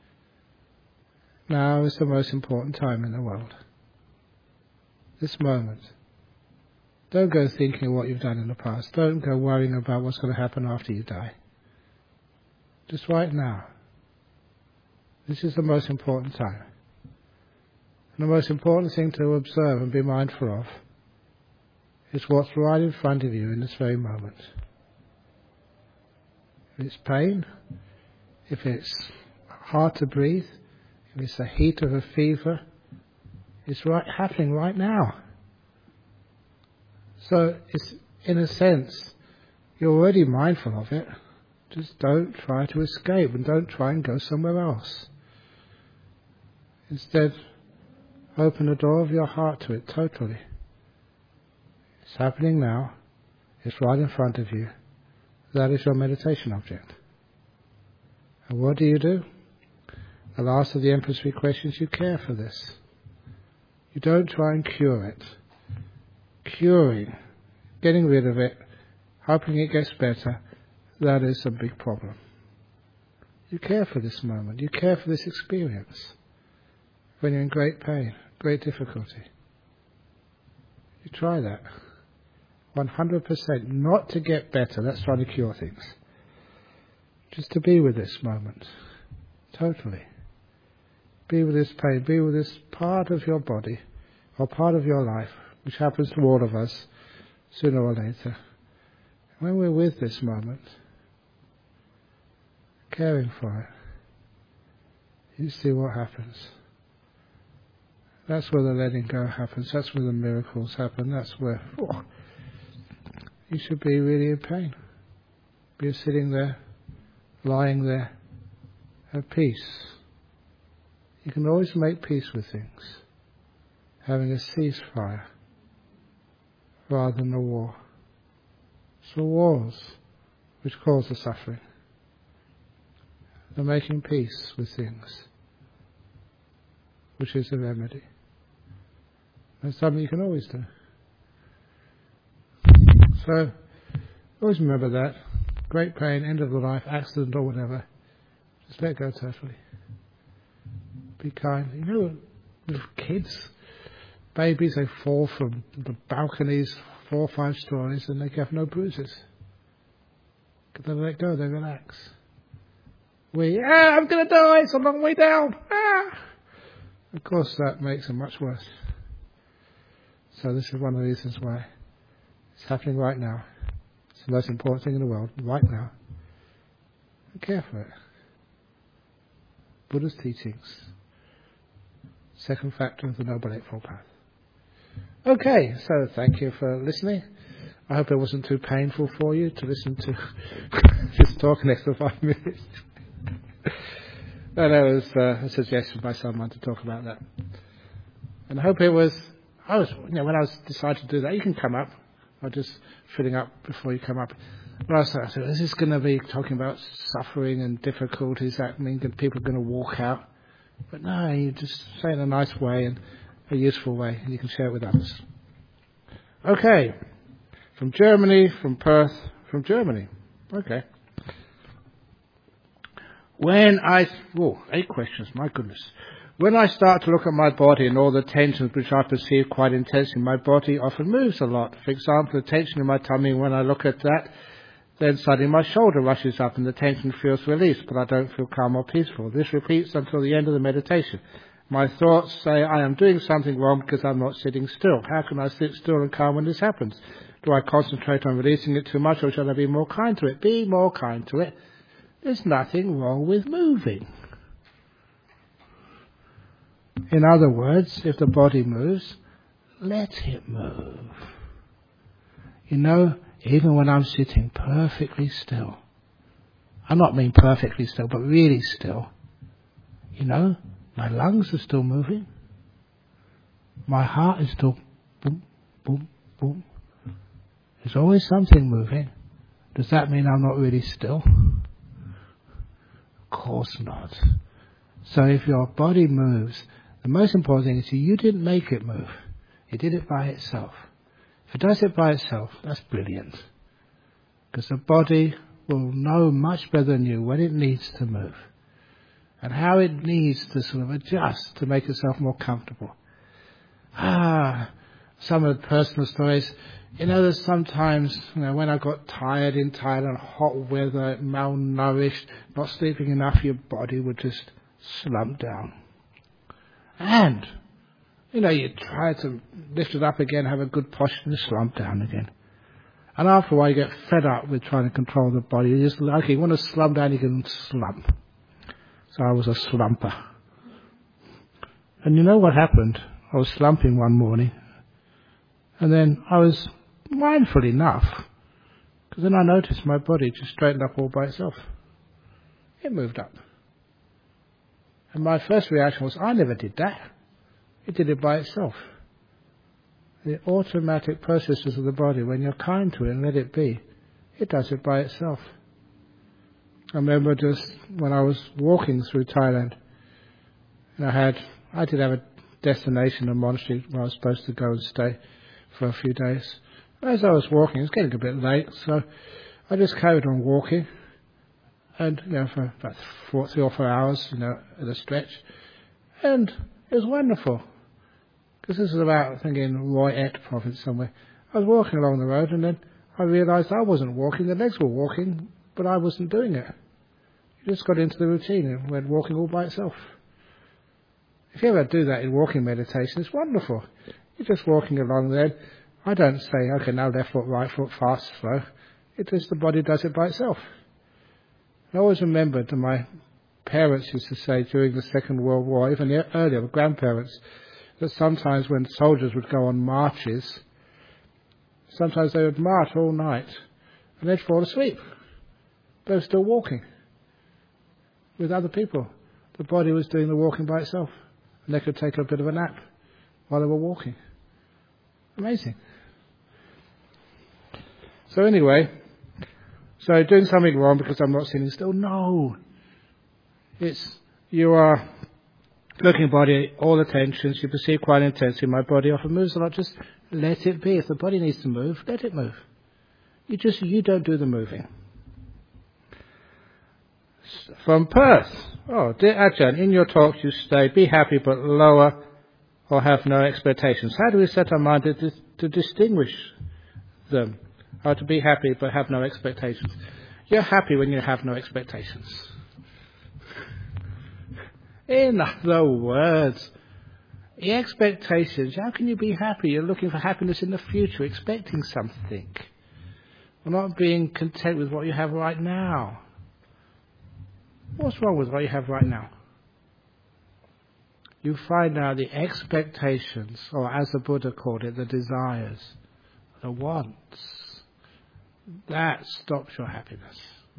Speaker 1: Now is the most important time in the world. This moment. Don't go thinking of what you've done in the past. Don't go worrying about what's going to happen after you die. Just right now. This is the most important time. And the most important thing to observe and be mindful of is what's right in front of you in this very moment. If it's pain, if it's hard to breathe, if it's the heat of a fever, it's right happening right now. So it's, in a sense, you're already mindful of it. Just don't try to escape and don't try and go somewhere else. Instead, open the door of your heart to it totally. It's happening now. It's right in front of you. That is your meditation object. And what do you do? The last of the Emperor's Three Questions, you care for this. You don't try and cure it. Curing, getting rid of it, hoping it gets better, that is a big problem. You care for this moment. You care for this experience. When you're in great pain, great difficulty. You try that. one hundred percent. Not to get better. That's trying to cure things. Just to be with this moment. Totally. Be with this pain. Be with this part of your body or part of your life, which happens to all of us sooner or later. When we're with this moment, caring for it, you see what happens. That's where the letting go happens. That's where the miracles happen. That's where oh, you should be really in pain. Be sitting there, lying there, at peace. You can always make peace with things. Having a ceasefire rather than a war. It's the wars which cause the suffering. The making peace with things, which is the remedy. That's something you can always do. So, always remember that. Great pain, end of the life, accident or whatever. Just let go totally. Be kind. You know, with kids, babies, they fall from the balconies, four or five stories, and they have no bruises. They let go, they relax. We, ah, I'm going to die, it's a long way down. Ah. Of course, that makes it much worse. So this is one of the reasons why it's happening right now. It's the most important thing in the world, right now. And care for it. Buddha's teachings. Second factor of the Noble Eightfold Path. Okay, so thank you for listening. I hope it wasn't too painful for you to listen to this talk an extra five minutes. And that was uh, a suggestion by someone to talk about that. And I hope it was, I was, you know, when I was decided to do that, you can come up. I was just filling up before you come up. When I was I said, is this going to be talking about suffering and difficulties? That mean that people are going to walk out? But no, you just say it in a nice way and a useful way, and you can share it with others. Okay. From Germany, from Perth, from Germany. Okay. When I, oh, eight questions, my goodness. When I start to look at my body and all the tensions which I perceive quite intensely, my body often moves a lot. For example, the tension in my tummy, when I look at that, then suddenly my shoulder rushes up and the tension feels released, but I don't feel calm or peaceful. This repeats until the end of the meditation. My thoughts say I am doing something wrong because I'm not sitting still. How can I sit still and calm when this happens? Do I concentrate on releasing it too much, or should I be more kind to it? Be more kind to it. There's nothing wrong with moving. In other words, if the body moves, let it move. You know, even when I'm sitting perfectly still, I not mean perfectly still, but really still, you know, my lungs are still moving. My heart is still boom, boom, boom. There's always something moving. Does that mean I'm not really still? Of course not. So if your body moves, the most important thing is you didn't make it move. It did it by itself. If it does it by itself, that's brilliant. Because the body will know much better than you when it needs to move. And how it needs to sort of adjust to make itself more comfortable. Ah, some of the personal stories. You know, there's sometimes, you know, when I got tired in Thailand, hot weather, malnourished, not sleeping enough, your body would just slump down. And, you know, you try to lift it up again, have a good posture, and slump down again. And after a while, you get fed up with trying to control the body. You just, okay, you want to slump down, you can slump. So I was a slumper. And you know what happened? I was slumping one morning. And then I was mindful enough, because then I noticed my body just straightened up all by itself. It moved up. And my first reaction was, I never did that. It did it by itself. The automatic processes of the body, when you're kind to it and let it be, it does it by itself. I remember just when I was walking through Thailand, and I had, I did have a destination, a monastery where I was supposed to go and stay for a few days. As I was walking, it was getting a bit late, so I just carried on walking, and you know, for about four, three or four hours, you know, at a stretch, and it was wonderful. Because this is about, I think, in Roy Et province somewhere. I was walking along the road, and then I realised I wasn't walking. The legs were walking, but I wasn't doing it. You just got into the routine and went walking all by itself. If you ever do that in walking meditation, it's wonderful. You're just walking along there. I don't say, okay, now left foot, right foot, fast, slow. It just, the body does it by itself. I always remembered that my parents used to say during the Second World War, even earlier, grandparents, that sometimes when soldiers would go on marches, sometimes they would march all night and they'd fall asleep. They were still walking with other people. The body was doing the walking by itself, and they could take a bit of a nap while they were walking. Amazing. So anyway, so doing something wrong because I'm not sitting still? No. It's, you are looking at body, all the tensions, you perceive quite intensely, my body often moves a lot, just let it be. If the body needs to move, let it move. You just, you don't do the moving. From Perth. Oh, dear Ajahn, in your talks you say, be happy but lower or have no expectations. How do we set our mind to, to distinguish them? How to be happy but have no expectations? You're happy when you have no expectations. In other words, the expectations, how can you be happy? You're looking for happiness in the future, expecting something. Or not being content with what you have right now. What's wrong with what you have right now? You find out the expectations, or as the Buddha called it, the desires, the wants. That stops your happiness.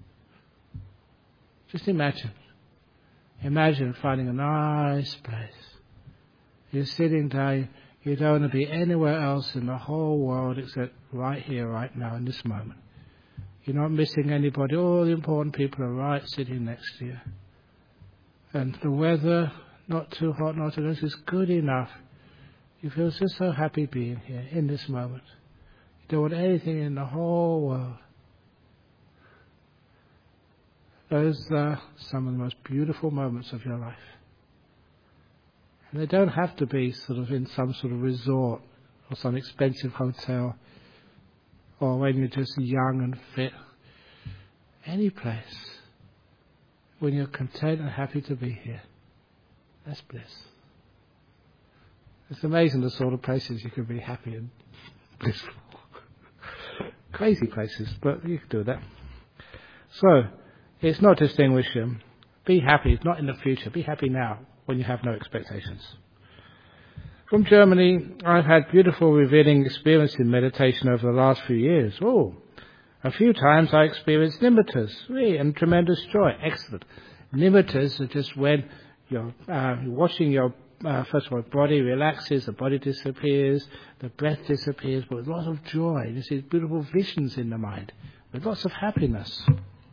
Speaker 1: Just imagine. Imagine finding a nice place. You're sitting down, you don't want to be anywhere else in the whole world except right here, right now, in this moment. You're not missing anybody. All the important people are right sitting next to you. And the weather, not too hot, not too cold, is good enough. You feel just so happy being here in this moment. You don't want anything in the whole world. Those are some of the most beautiful moments of your life. And they don't have to be sort of in some sort of resort or some expensive hotel or when you're just young and fit. Any place when you're content and happy to be here. That's bliss. It's amazing the sort of places you can be happy and blissful. crazy places, but you can do that. So, it's not distinguish them. Be happy, not in the future. Be happy now when you have no expectations. From Germany, I've had beautiful revealing experience in meditation over the last few years. Oh, a few times I experienced nimittas, really, and tremendous joy. Excellent. Nimittas are just when you're uh, watching your, uh, first of all, body relaxes, the body disappears, the breath disappears, but with lots of joy. You see beautiful visions in the mind, with lots of happiness.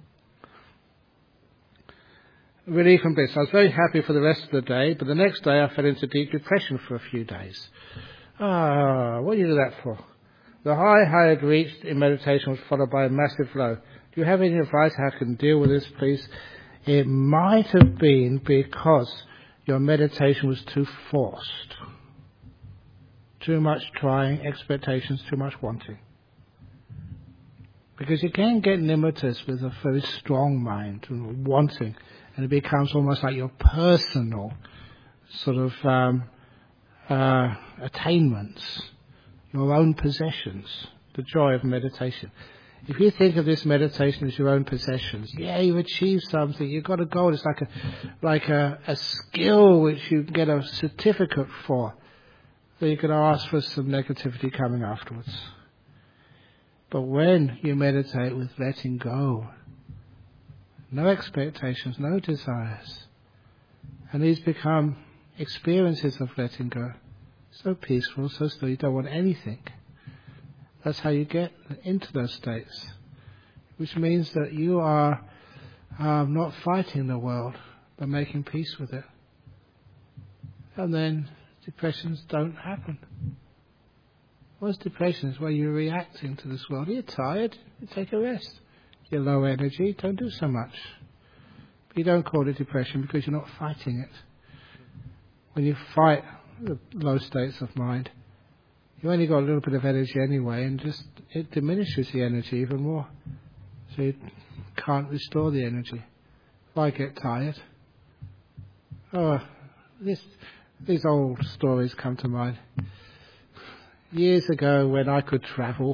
Speaker 1: Relief and bliss. I was very happy for the rest of the day, but the next day I fell into deep depression for a few days. Ah, what do you do that for? The high I had reached in meditation was followed by a massive low. Do you have any advice how I can deal with this, please? It might have been because your meditation was too forced. Too much trying, expectations, too much wanting. Because you can get nimittas with a very strong mind and wanting, and it becomes almost like your personal sort of um, uh, attainments, your own possessions, the joy of meditation. If you think of this meditation as your own possessions, yeah, you've achieved something, you've got a goal, it's like a like a, a skill which you get a certificate for, then you can ask for some negativity coming afterwards. But when you meditate with letting go, no expectations, no desires, and these become experiences of letting go, so peaceful, so still, you don't want anything. That's how you get into those states, which means that you are um, not fighting the world, but making peace with it. And then depressions don't happen. What's depression? It's where you're reacting to this world. You're tired, you take a rest. You're low energy, don't do so much. But you don't call it depression because you're not fighting it. When you fight the low states of mind, you only got a little bit of energy anyway, and just it diminishes the energy even more. So you can't restore the energy. If I get tired, oh, this, these old stories come to mind. Years ago, when I could travel,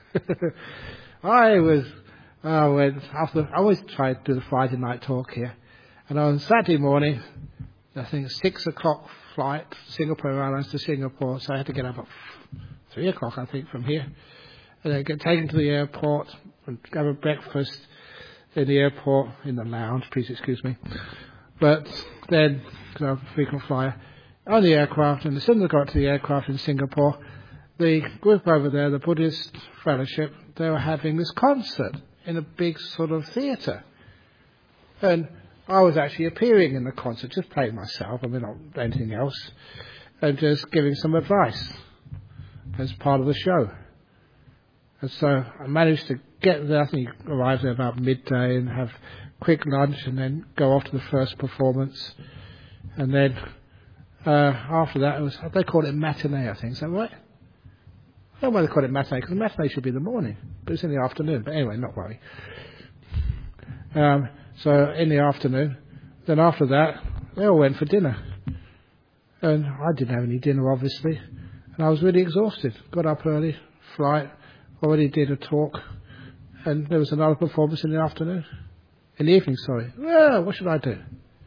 Speaker 1: I was, I went after. I always tried to do the Friday night talk here, and on Saturday morning, I think six o'clock flight, Singapore Airlines to Singapore, so I had to get up at three o'clock, I think, from here, and then get taken to the airport and have a breakfast in the airport in the lounge. Please excuse me, but then because I'm a frequent flyer on the aircraft, and as soon as I got to the aircraft in Singapore, the group over there, the Buddhist Fellowship, they were having this concert in a big sort of theatre. And I was actually appearing in the concert, just playing myself, I mean, not anything else, and just giving some advice as part of the show. And so I managed to get there, I think I arrived there about midday and have quick lunch and then go off to the first performance. And then uh, after that, it was, they call it matinee, I think, is that right? I don't know why they call it matinee, because the matinee should be in the morning, but it's in the afternoon. But anyway, not worry. Um, so in the afternoon, then after that, they all went for dinner. And I didn't have any dinner, obviously. And I was really exhausted. Got up early, flight, already did a talk. And there was another performance in the afternoon. In the evening, sorry. Well, what should I do?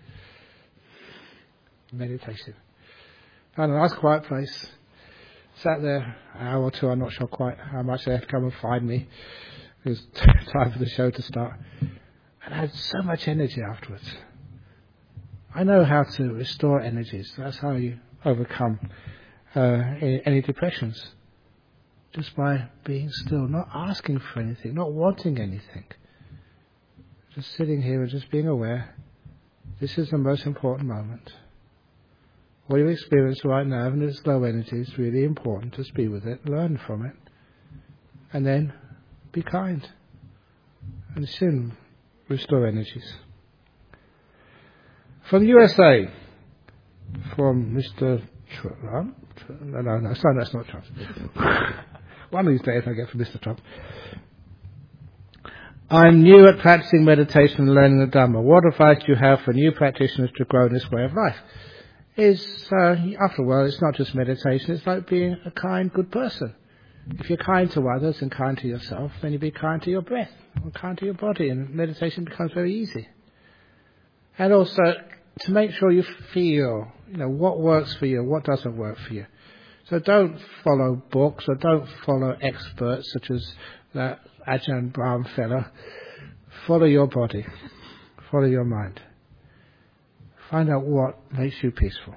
Speaker 1: Meditation. Found a nice quiet place. Sat there an hour or two, I'm not sure quite how much they had to come and find me. It was time for the show to start. And I had so much energy afterwards. I know how to restore energies. That's how you overcome uh, any depressions. Just by being still, not asking for anything, not wanting anything. Just sitting here and just being aware. This is the most important moment. What you experience right now, and it's low energy, is really important. Just be with it, learn from it, and then be kind. And soon restore energies. From the U S A, from Mister Trump. No, no, no, sorry, that's not Trump. One of these days I get from Mister Trump. I'm new at practicing meditation and learning the Dhamma. What advice do you have for new practitioners to grow in this way of life? Is uh, after all, it's not just meditation, it's like being a kind, good person. If you're kind to others and kind to yourself, then you be kind to your breath and kind to your body, and meditation becomes very easy. And also to make sure you feel, you know, what works for you, what doesn't work for you. So don't follow books or don't follow experts such as that Ajahn Brahm fellow. Follow your body. Follow your mind. Find out what makes you peaceful.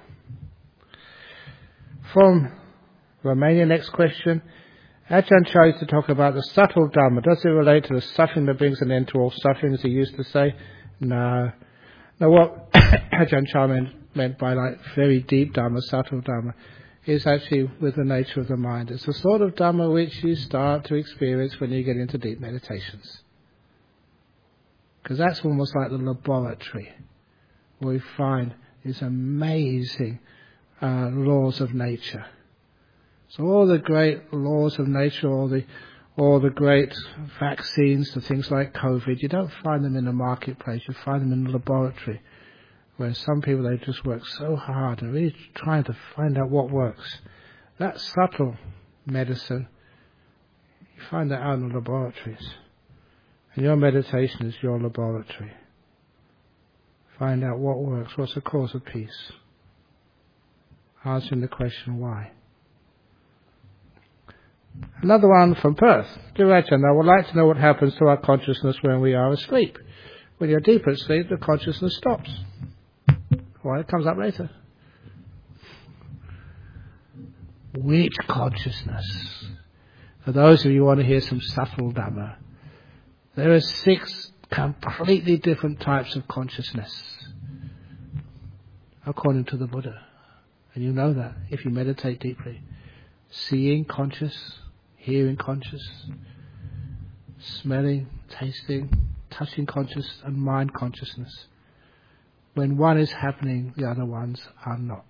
Speaker 1: From Romania, next question. Ajahn chose to talk about the subtle Dhamma. Does it relate to the suffering that brings an end to all suffering, as he used to say? No. Now what Ajahn Chah meant, meant by like very deep Dhamma, subtle Dhamma, is actually with the nature of the mind. It's the sort of Dhamma which you start to experience when you get into deep meditations. Because that's almost like the laboratory where we find these amazing uh, laws of nature. So all the great laws of nature, all the all the great vaccines, the things like COVID, you don't find them in the marketplace, you find them in the laboratory, where some people, they just work so hard and really trying to find out what works. That subtle medicine, you find that out in the laboratories. And your meditation is your laboratory. Find out what works, what's the cause of peace. Answering the question why. Another one from Perth. Dear Ajahn, I would like to know what happens to our consciousness when we are asleep. When you're deep asleep, the consciousness stops. Why? It comes up later. Which consciousness? For those of you who want to hear some subtle Dhamma, there are six completely different types of consciousness, according to the Buddha. And you know that if you meditate deeply. Seeing conscious, hearing conscious, smelling, tasting, touching conscious, and mind consciousness. When one is happening, the other ones are not.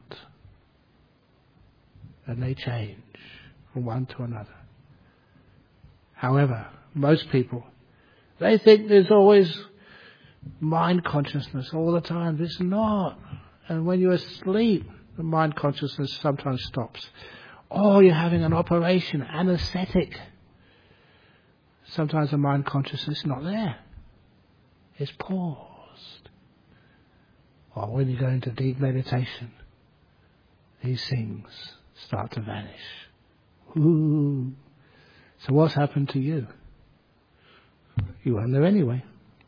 Speaker 1: And they change from one to another. However, most people, they think there's always mind consciousness all the time. It's not. And when you're asleep, the mind consciousness sometimes stops. Or you're having an operation, anesthetic. Sometimes the mind consciousness is not there. It's paused. Or when you go into deep meditation, these things start to vanish. Ooh. So what's happened to you? You weren't there anyway.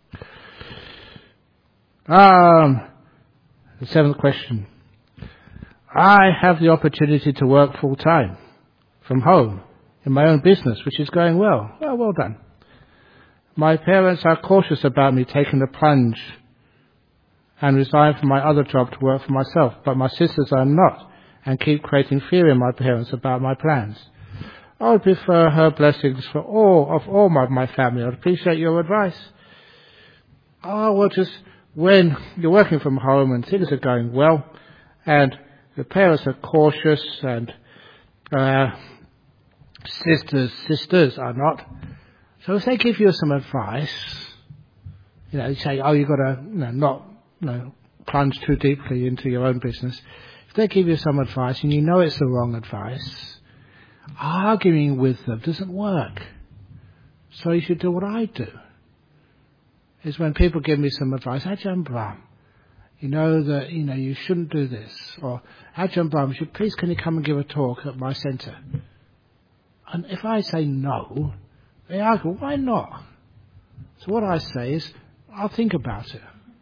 Speaker 1: Um, the seventh question. I have the opportunity to work full time from home in my own business, which is going well. Well, well done. My parents are cautious about me taking the plunge and resign from my other job to work for myself, but my sisters are not and keep creating fear in my parents about my plans. I would prefer her blessings for all of all my, my family. I'd appreciate your advice. Oh, well, just when you're working from home and things are going well and the parents are cautious and uh, sisters sisters are not. So if they give you some advice, you know, you say, oh, you've got to you know, not you know, plunge too deeply into your own business. If they give you some advice and you know it's the wrong advice, arguing with them doesn't work. So you should do what I do. Is when people give me some advice, Ajahn Brahm, you know that, you know, you shouldn't do this. Or, Ajahn Brahm, should, please can you come and give a talk at my centre? And if I say no, they argue, why not? So what I say is, I'll think about it.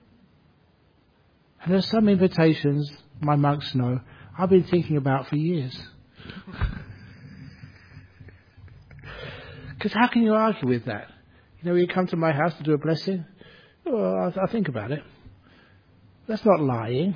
Speaker 1: And there's some invitations, my monks know, I've been thinking about for years. Because how can you argue with that? You know, when you come to my house to do a blessing, well, I'll, I'll think about it. That's not lying.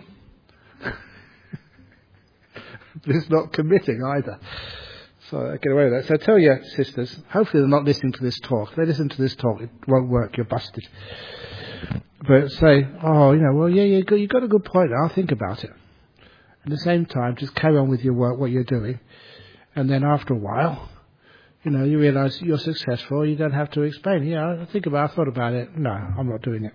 Speaker 1: It's not committing either. So I get away with that. So I tell your sisters, hopefully they're not listening to this talk. If they listen to this talk, it won't work. You're busted. But say, oh, you know, well, yeah, you got, you got a good point. I'll think about it. At the same time, just carry on with your work, what you're doing. And then after a while, you know, you realise you're successful. You don't have to explain. Yeah, I think about, I thought about it. No, I'm not doing it.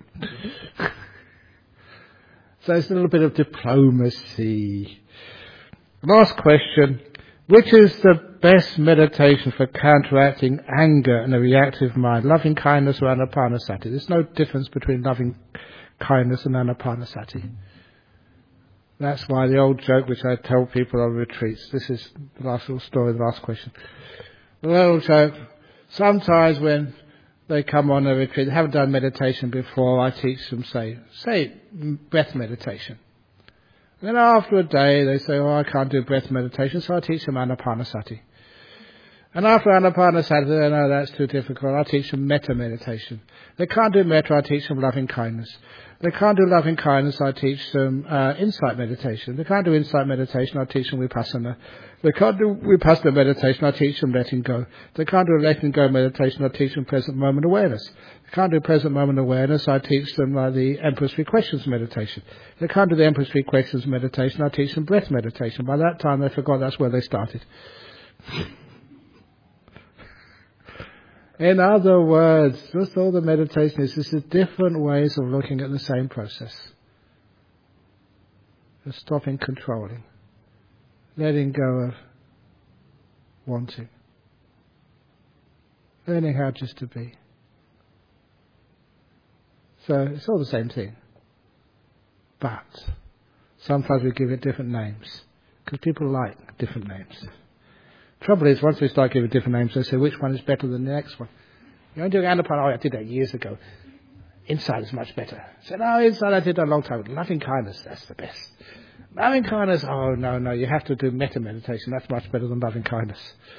Speaker 1: So it's a little bit of diplomacy. Last question. Which is the best meditation for counteracting anger and a reactive mind? Loving kindness or anapanasati? There's no difference between loving kindness and anapanasati. That's why the old joke which I tell people on retreats, this is the last little story, the last question. The old joke, sometimes when they come on a retreat, they haven't done meditation before, I teach them, say, say breath meditation. And then after a day, they say, oh, I can't do breath meditation, so I teach them anapanasati. And after anapanasati, they know that's too difficult, I teach them metta meditation. They can't do metta, I teach them loving kindness. They can't do loving kindness, I teach them uh, insight meditation. They can't do insight meditation, I teach them vipassana. They can't do vipassana meditation, I teach them letting go. They can't do letting go meditation, I teach them present moment awareness. They can't do present moment awareness, I teach them uh, the Emperor's Three Questions meditation. They can't do the Emperor's Three Questions meditation, I teach them breath meditation. By that time they forgot that's where they started. In other words, just all the meditation is just different ways of looking at the same process. Just stopping controlling. Letting go of wanting. Learning how just to be. So it's all the same thing. But sometimes we give it different names. Because people like different names. Trouble is, once they start giving different names, they say, which one is better than the next one? You're doing Anapanasati, oh, I did that years ago. Insight is much better. I said, no, Insight I did that a long time ago. Loving kindness, that's the best. Loving kindness, oh, no, no, you have to do metta meditation. That's much better than loving kindness.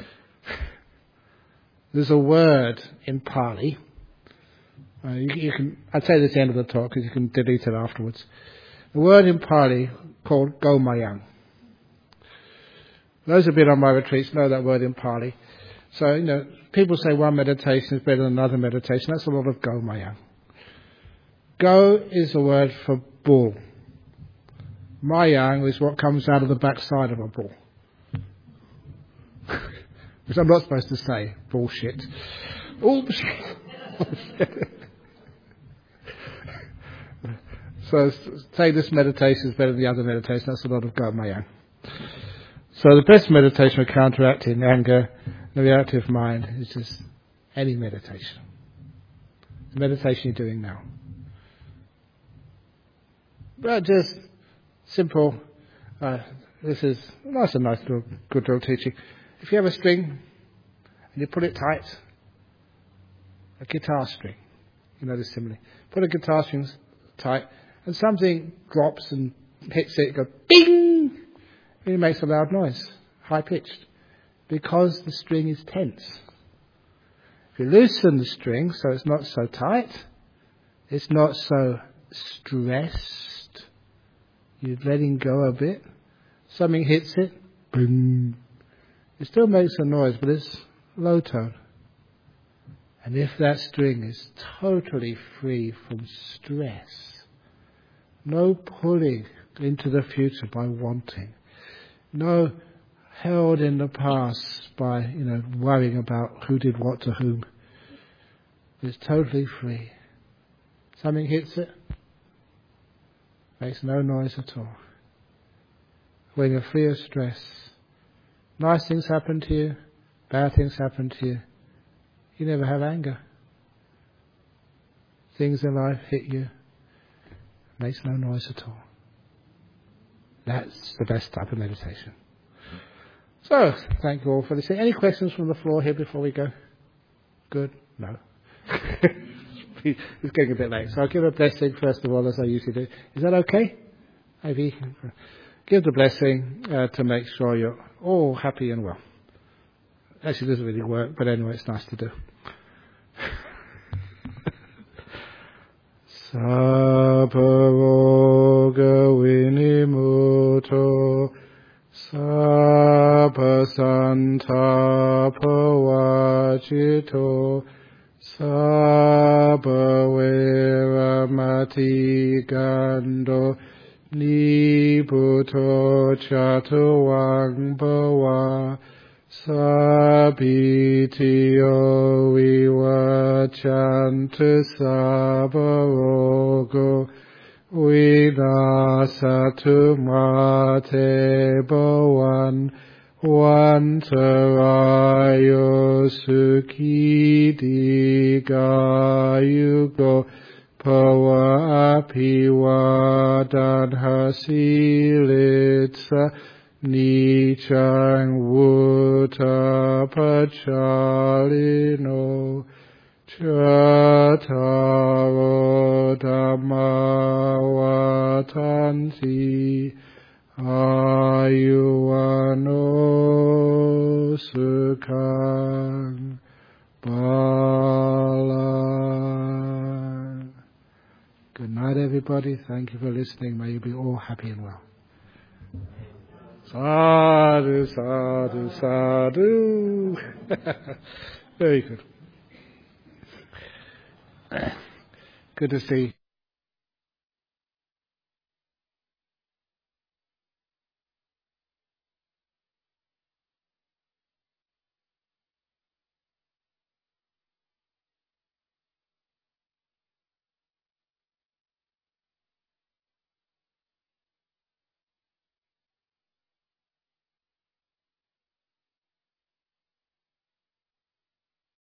Speaker 1: There's a word in Pali. Uh, you, you can, I'd say this at the end of the talk because you can delete it afterwards. The word in Pali called Gomayang. Those who've been on my retreats know that word in Pali. So, you know, people say one meditation is better than another meditation. That's a lot of Gomayang. Go is a word for bull. Mayang is what comes out of the backside of a bull. Which I'm not supposed to say. Bullshit. Oops. So, say this meditation is better than the other meditation. That's a lot of Gomayang. So the best meditation for counteracting anger, the reactive mind, is just any meditation. The meditation you're doing now. But just simple, uh, this is nice and nice little, good little teaching. If you have a string and you pull it tight, a guitar string, you know this simile, put a guitar string tight and something drops and hits it, it goes ding! It makes a loud noise, high-pitched, because the string is tense. If you loosen the string so it's not so tight, it's not so stressed, you're letting go a bit, something hits it, boom. It still makes a noise, but it's low tone. And if that string is totally free from stress, no pulling into the future by wanting, no held in the past by, you know, worrying about who did what to whom. It's totally free. Something hits it, makes no noise at all. When you're free of stress, nice things happen to you, bad things happen to you. You never have anger. Things in life hit you, makes no noise at all. That's the best type of meditation. So, thank you all for listening. Any questions from the floor here before we go? Good? No. It's getting a bit late. So I'll give a blessing first of all, as I usually do. Is that okay? Maybe. Give the blessing uh, to make sure you're all happy and well. Actually, it doesn't really work, but anyway, it's nice to do. Sappavaroga vinimuto sappasantapavachito sappavairamati gando niputo chatuvaṃ bhava Sabitiyo vivachantu sabharogo vinasatu mate bhavan Vantarayo sukhi digayugo Pawa apiwadadhasilitsa nichang vutapachalino Chataro dhamma vatanti ayuano sukhang balang. Good night, everybody. Thank you for listening. May you be all happy and well. Sadhu, sadhu, sadhu. Very good. Good to see